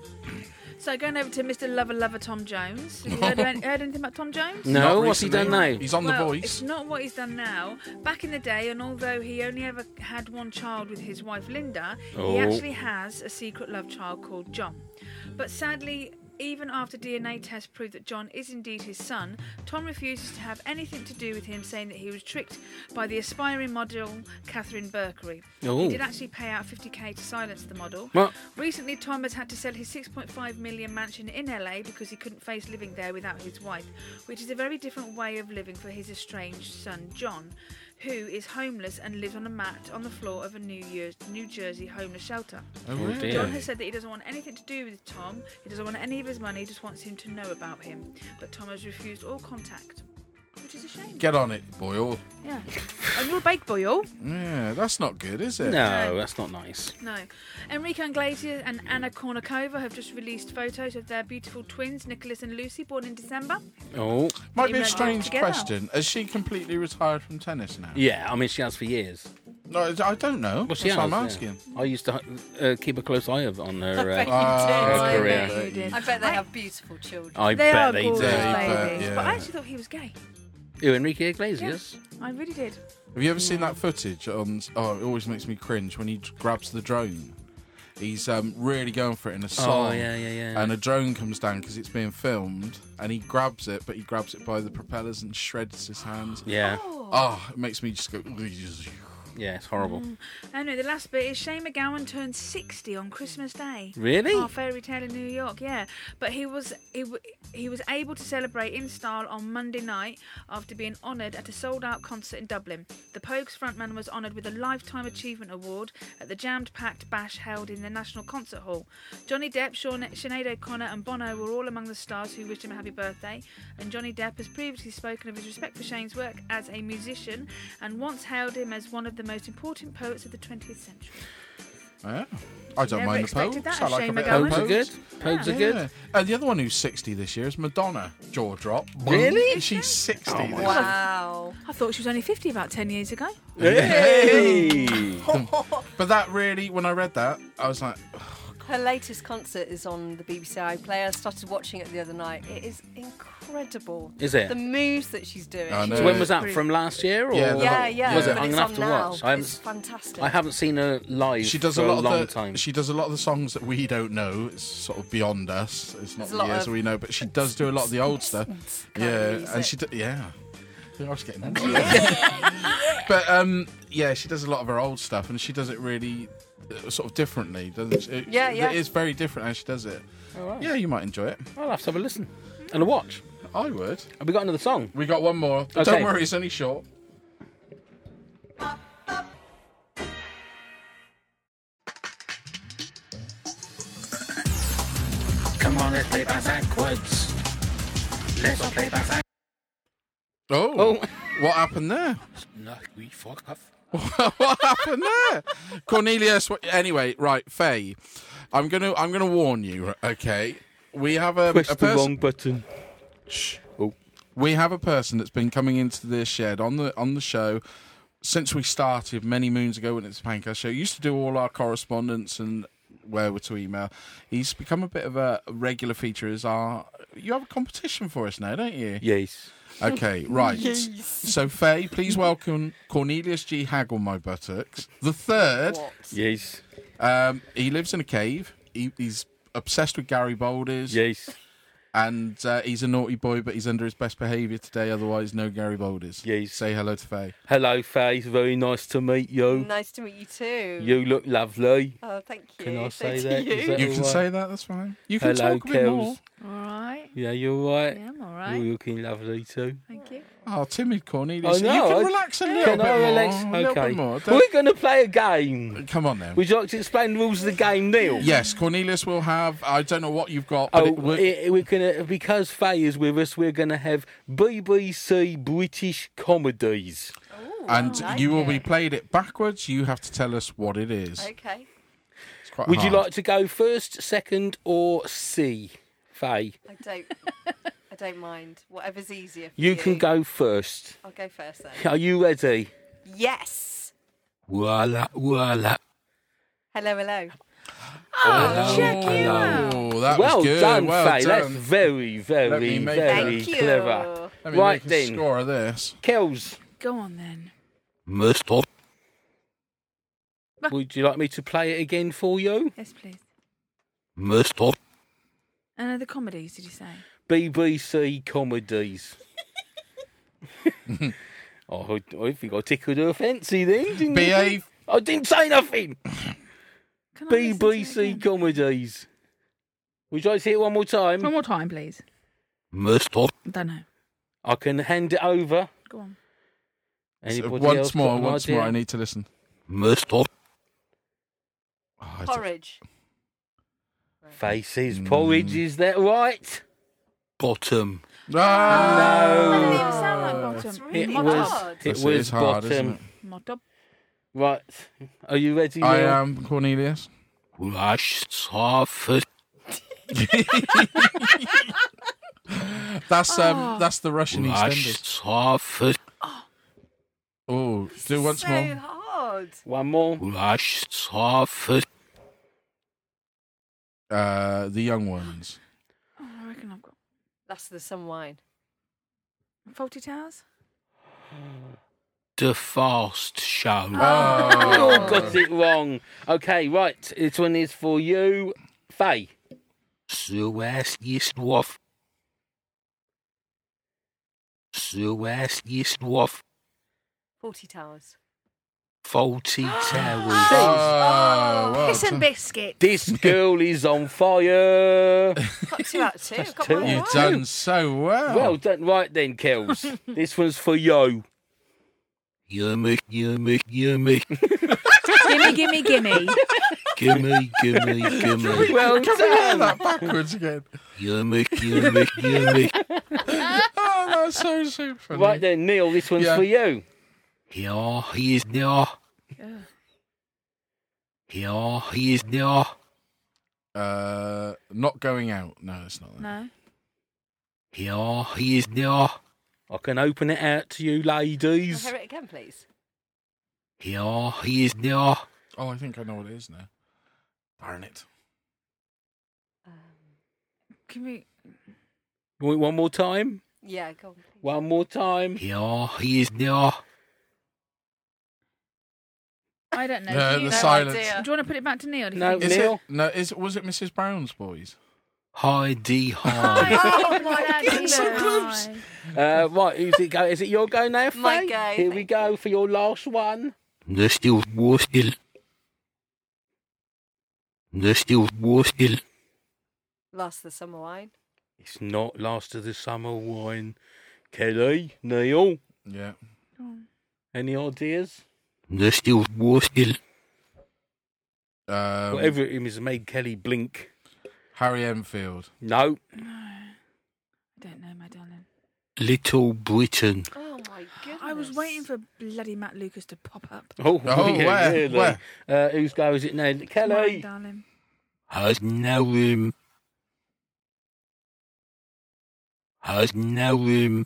S7: So going over to Mr. Lover Tom Jones. Have you heard anything about Tom Jones?
S8: No,
S1: Not
S8: what's he done
S1: recently.
S8: now?
S1: He's on The
S7: Well,
S1: Voice.
S7: It's not what he's done now. Back in the day, and although he only ever had one child with his wife Linda, he actually has a secret love child called John. But sadly, even after DNA tests proved that John is indeed his son, Tom refuses to have anything to do with him, saying that he was tricked by the aspiring model Catherine Berkery.
S8: Oh.
S7: He did actually pay out $50,000 to silence the model.
S8: What?
S7: Recently, Tom has had to sell his $6.5 million mansion in LA because he couldn't face living there without his wife, which is a very different way of living for his estranged son John, who is homeless and lives on a mat on the floor of a New Jersey homeless shelter.
S1: Oh, really?
S7: John has said that he doesn't want anything to do with Tom. He doesn't want any of his money. He just wants him to know about him. But Tom has refused all contact, which is a shame.
S1: Get on it, Boyle.
S7: Yeah. And you're a bake boy,
S1: Yeah, that's not good, is it?
S8: No, that's not nice.
S7: No. Enrique Iglesias and Anna Kournikova have just released photos of their beautiful twins, Nicholas and Lucy, born in December.
S8: Oh.
S1: Might be a
S7: They
S1: strange
S7: together.
S1: question. Has she completely retired from tennis now?
S8: Yeah, I mean, she has for years.
S1: No, I don't know.
S8: Well, she
S1: That's what I'm
S8: has,
S1: asking.
S8: yeah. I used to keep a close eye on her,
S6: I bet you
S8: her career.
S7: bet you did.
S6: I bet they have beautiful children.
S8: I
S7: They are
S8: bet they
S7: gorgeous
S8: do.
S7: babies.
S1: Yeah.
S7: But I actually thought he was gay.
S8: Who, Enrique Iglesias?
S7: I really did.
S1: Have you ever seen that footage on? Oh, it always makes me cringe when he grabs the drone. He's really going for it in a song.
S8: Oh, yeah.
S1: And a drone comes down because it's being filmed, and he grabs it, but he grabs it by the propellers and shreds his hands.
S8: Yeah.
S1: Oh, it makes me just go.
S8: Yeah, it's horrible.
S7: Anyway, the last bit is Shane McGowan turned 60 on Christmas Day.
S8: Really?
S7: Oh, fairy tale in New York, yeah. But he was able to celebrate in style on Monday night after being honoured at a sold-out concert in Dublin. The Pogues frontman was honoured with a Lifetime Achievement Award at the jammed-packed bash held in the National Concert Hall. Johnny Depp, Sinead O'Connor and Bono were all among the stars who wished him a happy birthday, and Johnny Depp has previously spoken of his respect for Shane's work as a musician and once hailed him as one of the most important poets of the 20th century.
S1: Yeah. I don't
S7: Never
S1: mind the
S7: expected
S1: Pogues.
S7: that
S1: I
S7: of
S1: like a
S7: Shane
S1: bit
S7: McGowan.
S1: of
S8: Pogues are good. Pogues are good.
S1: The other one who's 60 this year is Madonna. Jaw drop.
S8: Really?
S1: She's 60 this year.
S6: Wow.
S7: I thought she was only 50 about 10 years ago.
S8: Hey!
S1: But that really, when I read that, I was like,
S6: Her latest concert is on the BBC iPlayer. I started watching it the other night. It is incredible.
S8: Is it?
S6: The moves that she's doing.
S1: I know.
S8: So when was that? From last year? Or
S1: Yeah,
S6: Yeah.
S8: Was it?
S6: But
S8: I'm
S6: it's
S8: gonna have
S6: on
S8: to
S6: now.
S8: watch.
S6: It's fantastic.
S8: I haven't seen her live
S1: she does
S8: for
S1: a lot
S8: long
S1: of the
S8: time.
S1: she does a lot of the songs that we don't know. It's sort of beyond us. It's not
S6: There's a
S1: the
S6: lot
S1: years
S6: of-
S1: we know, but she does do a lot of the old stuff.
S6: kind of
S1: Yeah,
S6: music.
S1: and I was getting into it. But yeah, she does a lot of her old stuff, and she does it really sort of differently, doesn't she?
S6: Yeah.
S1: It is very different how she does it.
S8: All right.
S1: Yeah, you might enjoy it.
S8: I'll have to have a listen and a watch.
S1: I would.
S8: Have we got another song?
S1: We got one more. But
S8: Okay.
S1: don't worry, it's only short.
S9: Come on, let's play backwards. Let's all play backwards.
S1: Oh, what happened there?
S9: No, we fuck off.
S1: What happened there? Cornelius. Anyway, right, Faye. I'm gonna warn you. Okay, we have a person.
S8: button.
S1: Shh.
S8: Oh.
S1: We have a person that's been coming into this shed on the show since we started many moons ago when it's a Pancast show. He used to do all our correspondence and where we're to email. He's become a bit of a regular feature. You have a competition for us now, don't you?
S8: Yes.
S1: Okay, right. So, Faye, please welcome Cornelius G. Haggle, my buttocks. The third.
S8: Yes.
S1: He lives in a cave. He's obsessed with Garibaldis.
S8: Yes.
S1: And he's a naughty boy, but he's under his best behaviour today. Otherwise, no Garibaldis.
S8: Yes.
S1: Say hello to Faye.
S8: Hello, Faye. Very nice to meet you.
S6: Nice to meet you too.
S8: You look lovely.
S6: Oh, thank you.
S8: Can I
S6: So
S8: say
S6: do
S8: that?
S6: you.
S8: Is that
S1: You can
S8: all right?
S1: say that. That's fine. You can
S8: Hello,
S1: talk a bit more.
S8: Kels.
S7: All right.
S8: Yeah, you're right.
S7: Yeah, I'm all
S8: You're
S7: right.
S8: looking lovely too.
S7: Thank you.
S1: Oh, timid Cornelius.
S8: I know.
S1: You can relax a little
S8: Can
S1: bit
S8: I
S1: more.
S8: relax?
S1: A little
S8: Okay.
S1: bit more.
S8: We're going to play a game.
S1: Come on then.
S8: Would you like to explain the rules of the game, Neil?
S1: Yes, Cornelius will have. I don't know what you've got. But
S8: We're gonna, because Faye is with us, we're gonna have BBC British comedies.
S1: and
S6: like
S1: you will
S6: it.
S1: be played it backwards. You have to tell us what it is.
S6: Okay.
S1: It's quite
S8: Would you
S1: hard.
S8: like to go first, second, or C, Faye?
S6: I don't mind. Whatever's easier for
S8: You can go first.
S6: I'll go first then.
S8: Are you ready?
S6: Yes.
S8: Voila, voila.
S6: Hello, hello.
S7: Oh, check you out.
S1: Oh, that
S8: well
S1: was good.
S8: done,
S1: well
S8: Faye. That's
S1: done.
S8: very,
S1: Let
S8: very,
S1: me make
S8: very
S6: Thank you.
S8: clever.
S1: Let me
S8: Right
S1: make a
S8: then.
S1: score of this.
S8: Kells,
S7: Go on then.
S8: Mr. Would you like me to play it again for you?
S7: Yes, please.
S8: Mr.
S7: The comedies, did you say?
S8: BBC comedies. Oh, I think I tickled her fancy then, didn't you?
S1: Behave.
S8: I didn't say nothing.
S7: Can I listen to it
S8: BBC
S7: again?
S8: comedies. Would you like to hear it one more time?
S7: One more time, please.
S8: Mr.
S7: I don't know.
S8: I can hand it over.
S7: Go on.
S8: Anybody else
S1: Once
S8: got
S1: more,
S8: an
S1: once
S8: idea?
S1: more. I need to listen.
S8: Mr.
S1: Oh,
S6: Porridge.
S8: Faces porridge, is that right? Bottom.
S1: Ah!
S7: That didn't even sound like bottom.
S6: It's really
S8: It
S6: hard.
S8: was. It
S1: Yes,
S8: was
S1: is hard, isn't
S8: bottom.
S7: Bottom.
S8: Right. Are you ready?
S1: I
S8: Neil?
S1: am Cornelius.
S8: Rush soft.
S1: That's the Russian EastEnders.
S8: soft.
S1: Oh, do once
S6: so
S1: more.
S6: hard.
S8: One more. Rush soft.
S1: The young ones.
S7: Oh, I reckon I've got
S6: That's the some wine.
S7: Faulty Towers.
S8: The Fast Show.
S1: Oh.
S8: You got it wrong. Okay, right. This one is for you, Faye. Suwasniswaf. Suwasniswaf.
S6: 40 Towers.
S8: Faulty Towers.
S1: Oh, well
S7: Piss and
S1: done.
S7: biscuit.
S8: This girl is on fire.
S6: Got 2 out of 2. Got
S8: two.
S6: one
S1: You've
S6: right.
S1: done so well.
S8: Well done. Right then, Kels. This one's for you. Yummy, yummy, yummy.
S7: Gimme, gimme, gimme.
S8: Gimme, gimme, gimme. Well
S1: Can we hear
S8: done.
S1: that backwards again?
S8: Yummy, yummy, yummy.
S1: Oh, that's so funny.
S8: Right then, Neil, this one's
S1: Yeah.
S8: for you. Here he is now. Here he is now.
S1: Not going out. No, it's not that.
S7: No.
S8: Here he is now. I can open it out to you,
S6: Can I
S8: ladies.
S6: hear it again, please?
S8: Here he is now.
S1: Oh, I think I know what it is now. Darn it.
S7: Can we?
S8: Want it one more time?
S6: Yeah, go on. Please.
S8: One more time. Here he is now.
S7: I don't know.
S1: No,
S7: Do you
S1: the
S7: know?
S1: silence.
S6: idea.
S7: Do you want to put it back to Neil? Do you
S8: No.
S7: think?
S1: Is
S8: Neil?
S1: it? No, was it Mrs. Brown's boys?
S8: Heidi High.
S7: Oh my God,
S1: so
S7: no.
S1: close.
S8: Right, who's it go? Is it your go now, Faye?
S6: My go,
S8: Here we
S6: thank
S8: go for your last one. The still war still. The still war still.
S6: Last of the summer wine.
S8: It's not last of the summer wine. Kelly, Neil,
S1: Yeah.
S8: any ideas? The still war still. Whatever it is made Kelly blink.
S1: Harry Enfield.
S8: No.
S7: I don't know, my darling.
S8: Little Britain.
S6: Oh my goodness.
S7: I was waiting for bloody Matt Lucas to pop up.
S8: Oh,
S1: Oh,
S8: yeah,
S1: where?
S8: really.
S1: Where?
S8: Whose go is it now?
S7: Mine,
S8: Kelly.
S7: darling.
S8: Has no room. Has no room.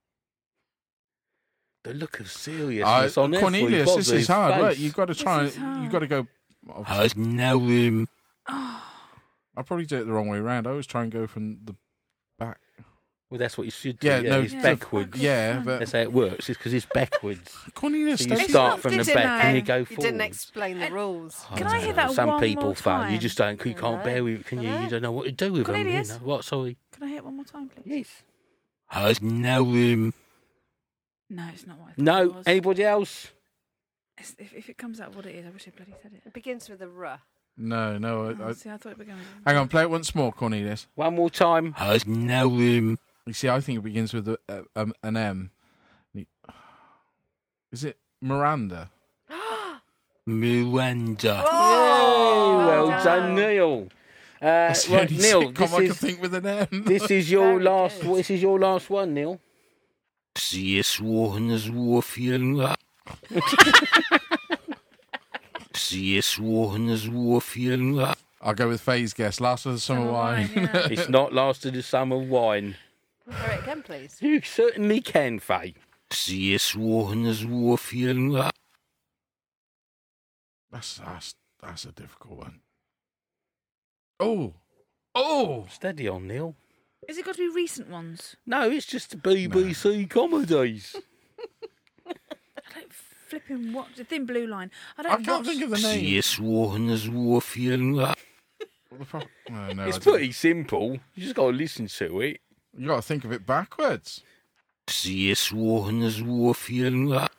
S8: The look of seriousness on
S1: Cornelius, this is hard.
S8: Face.
S1: Right, you've got to try.
S7: This is hard.
S1: You've got to go.
S8: Has no room.
S1: I'll probably do it the wrong way around. I always try and go from the back.
S8: Well, that's what you should do.
S1: Yeah, no,
S8: it's
S7: Yeah,
S8: backwards.
S1: Yeah, but
S8: That's how it works. It's because it's backwards.
S1: Cornelius,
S8: So you
S1: don't-
S8: start from the
S6: Didn't
S8: back
S6: I?
S8: and you go
S6: You
S8: forward.
S6: didn't explain the rules.
S7: Can I hear that
S8: Some
S7: one
S8: people
S7: more
S8: fail. You
S7: time?
S8: just don't. You can't
S6: No.
S8: bear with it, can you? You don't know what to do with
S7: Cornelius?
S8: them. You know what? Sorry.
S7: Can I hear it one more time, please?
S8: Yes. Has no room.
S7: No, it's not what I thought it
S8: No.
S7: was.
S8: Anybody else?
S7: If it comes out what it is, I wish I bloody said it.
S6: It begins with a R.
S1: No, no.
S7: Oh, see, I thought it began with...
S1: Hang on, play it once more, Cornelius.
S8: One more time. Has no room.
S1: You see, I think it begins with an M. Is it Miranda?
S8: Miranda.
S6: Oh,
S8: Well done, Neil.
S1: That's the
S8: Right,
S1: only
S8: Neil,
S1: sitcom I can think with an M.
S8: this is your
S6: Very
S8: last.
S6: good.
S8: This is your last one, Neil.
S9: CS Warner's Warfield. CS Warner's Warfield.
S1: I'll go with Faye's guess. Last of the summer wine.
S7: yeah.
S8: It's not Last of the Summer Wine.
S6: Hear it again, please.
S8: You certainly can, Faye.
S9: CS Warner's Warfield.
S1: That's a difficult one. Oh!
S8: Steady on, Neil.
S7: Has it got to be recent ones?
S8: No, it's just BBC comedies.
S7: I don't flipping watch the Thin Blue Line. I don't
S1: I can't
S7: watch.
S1: think of the name.
S9: CS Warner's Warfield.
S1: No,
S8: It's
S1: I
S8: pretty simple. You just got to listen to it.
S1: You got to think of it backwards.
S9: CS Warner's Warfield.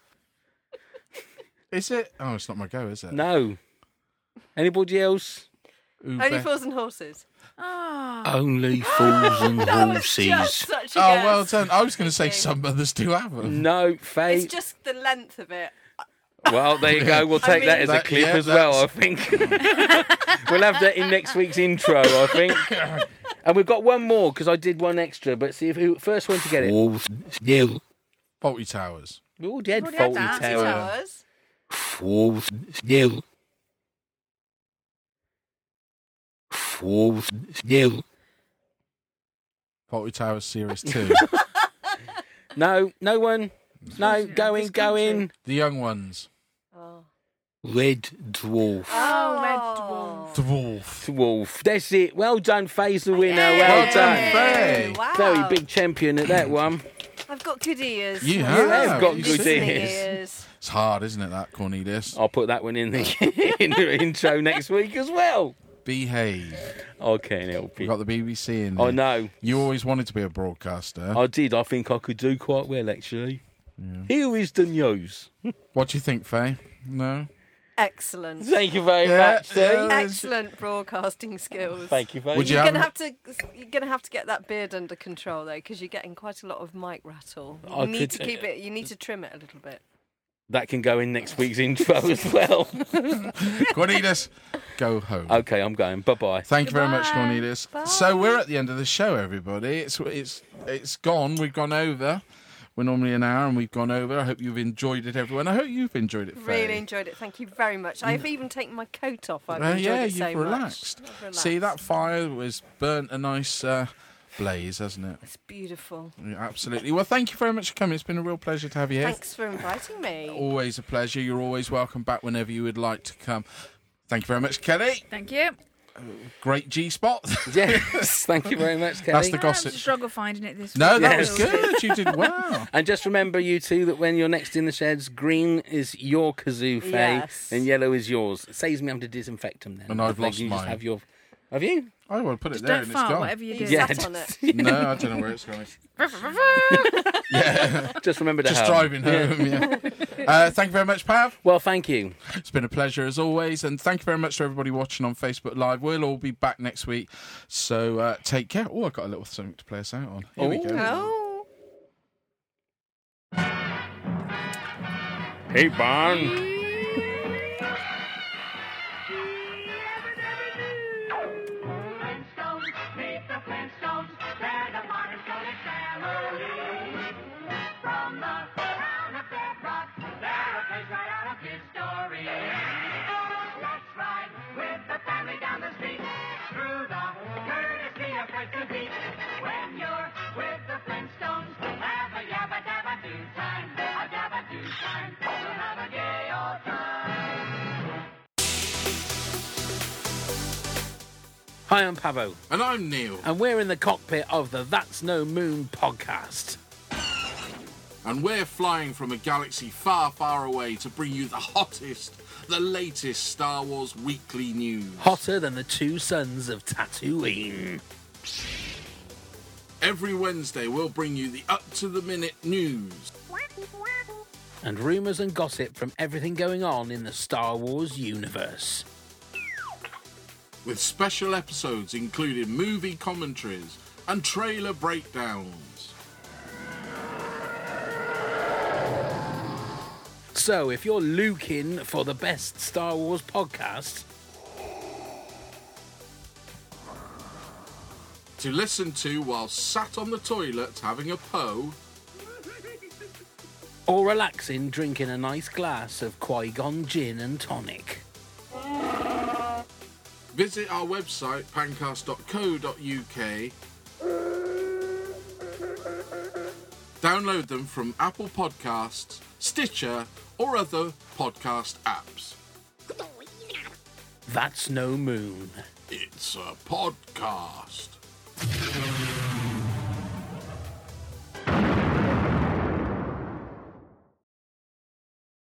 S1: Is it? Oh, it's not my go, is it?
S8: No. Anybody else?
S6: Only Fools and Horses.
S7: Ah,
S9: Only fools and
S6: That was just
S9: horses.
S6: such a
S1: Oh,
S6: guess.
S1: well done. I was going to say some others do have them.
S8: No, Faye.
S6: It's just the length of it.
S8: Well, there you go. We'll take that as a
S1: That-
S8: clip
S1: yeah,
S8: as well, I
S1: that's-
S8: think. We'll have that in next week's intro, I think. And we've got one more, because I did one extra, but see if who first one to get it.
S9: Fourth nil.
S1: Faulty Towers.
S8: We already had
S7: Already had
S8: Faulty
S7: that.
S8: Tower.
S6: Towers.
S9: Fourth nil. Fourth nil.
S1: Faulty Towers Series 2.
S8: No, no one. No,
S7: Just
S8: going.
S1: The Young Ones.
S6: Oh.
S9: Red Dwarf.
S7: oh, Red Dwarf.
S1: Dwarf.
S8: Wolf. That's it. Well done, Faye's the winner.
S6: Yay.
S8: Well done.
S1: Faye.
S6: Wow.
S8: Very big champion at that one.
S6: I've got good ears.
S1: You
S8: have got good
S6: Listening
S8: ears.
S1: It's hard, isn't it, that Cornelius?
S8: I'll put that one in the, in the intro next week as well.
S1: Behave.
S8: Okay, Neil.
S1: We got the BBC in there.
S8: I know.
S1: You always wanted to be a broadcaster.
S8: I did. I think I could do quite well, actually. Here is the news.
S1: What do you think, Faye? No?
S6: Excellent.
S8: Thank you very
S1: Yeah,
S8: much, Steve.
S1: yeah.
S6: Excellent broadcasting skills.
S8: Thank you very
S1: Would
S8: much.
S1: you
S6: You're
S1: have-
S6: gonna have to get that beard under control though, because you're getting quite a lot of mic rattle. You
S8: I
S6: need
S8: could-
S6: to keep it. You need to trim it a little bit.
S8: That can go in next week's intro as well.
S1: Cornelius, go home.
S8: Okay, I'm going. Bye-bye.
S1: Thank you very much,
S6: Goodbye.
S1: Cornelius.
S6: Bye.
S1: So we're at the end of the show, everybody. It's gone. We've gone over. We're normally an hour, and we've gone over. I hope you've enjoyed it, everyone. I hope you've enjoyed it, Faye.
S6: Really enjoyed it. Thank you very much. I've even taken my coat off. I've enjoyed
S1: Yeah,
S6: it so
S1: you've relaxed.
S6: much. I've relaxed.
S1: See, that fire was burnt a nice blaze, hasn't it?
S6: It's beautiful.
S1: Yeah, absolutely. Well, thank you very much for coming. It's been a real pleasure to have you here.
S6: Thanks for inviting me.
S1: Always a pleasure. You're always welcome back whenever you would like to come. Thank you very much, Kelly.
S7: Thank you.
S1: Great G-spot.
S8: Yes, thank you very much, Kelly.
S1: That's the
S7: I
S1: gossip.
S7: struggle finding it this
S1: No,
S7: week.
S1: that
S8: Yes.
S1: was good. You did well.
S8: And just remember, you two, that when you're next in the sheds, green is your kazoo, Faye,
S6: Yes.
S8: and yellow is yours. It saves me having to disinfect them then.
S1: And I've
S8: Like,
S1: lost
S8: you just
S1: mine.
S8: have your... Have you?
S1: I want to put it
S7: Just
S1: there
S7: don't
S1: and it's
S7: fart,
S1: gone.
S7: whatever you do.
S6: You
S8: Yeah,
S6: sat on it.
S1: No, I don't know where it's going. Yeah,
S8: Just remember to
S1: just
S8: hum.
S1: driving home. Yeah. Thank you very much, Pav.
S8: Well, thank you.
S1: It's been a pleasure as always, and thank you very much to everybody watching on Facebook Live. We'll all be back next week, so take care. Oh, I've got a little something to play us out on. Here we go.
S6: Oh.
S2: Hey, Barn.
S10: Flintstones, meet the Flintstones. They're the modern Stone family. From the town of Bedrock, they're a page right out of history. Let's ride with the family down the street through the courtesy of place to be. When you're with the Flintstones, have a yabba dabba do time, a dabba do time. We'll have a gay old time.
S8: Hi, I'm Pavo,
S1: And I'm Neil,
S8: and we're in the cockpit of the That's No Moon podcast.
S1: and we're flying from a galaxy far, far away to bring you the hottest, the latest Star Wars weekly news.
S8: Hotter than the two suns of Tatooine.
S1: Every Wednesday, we'll bring you the up-to-the-minute news.
S8: And rumours and gossip from everything going on in the Star Wars universe.
S1: With special episodes including movie commentaries and trailer breakdowns.
S8: So, if you're looking for the best Star Wars podcast
S1: to listen to while sat on the toilet having a po,
S8: or relaxing drinking a nice glass of Qui-Gon gin and tonic,
S1: visit our website pancast.co.uk. Download them from Apple Podcasts, Stitcher, or other podcast apps.
S8: That's no moon.
S1: It's a podcast.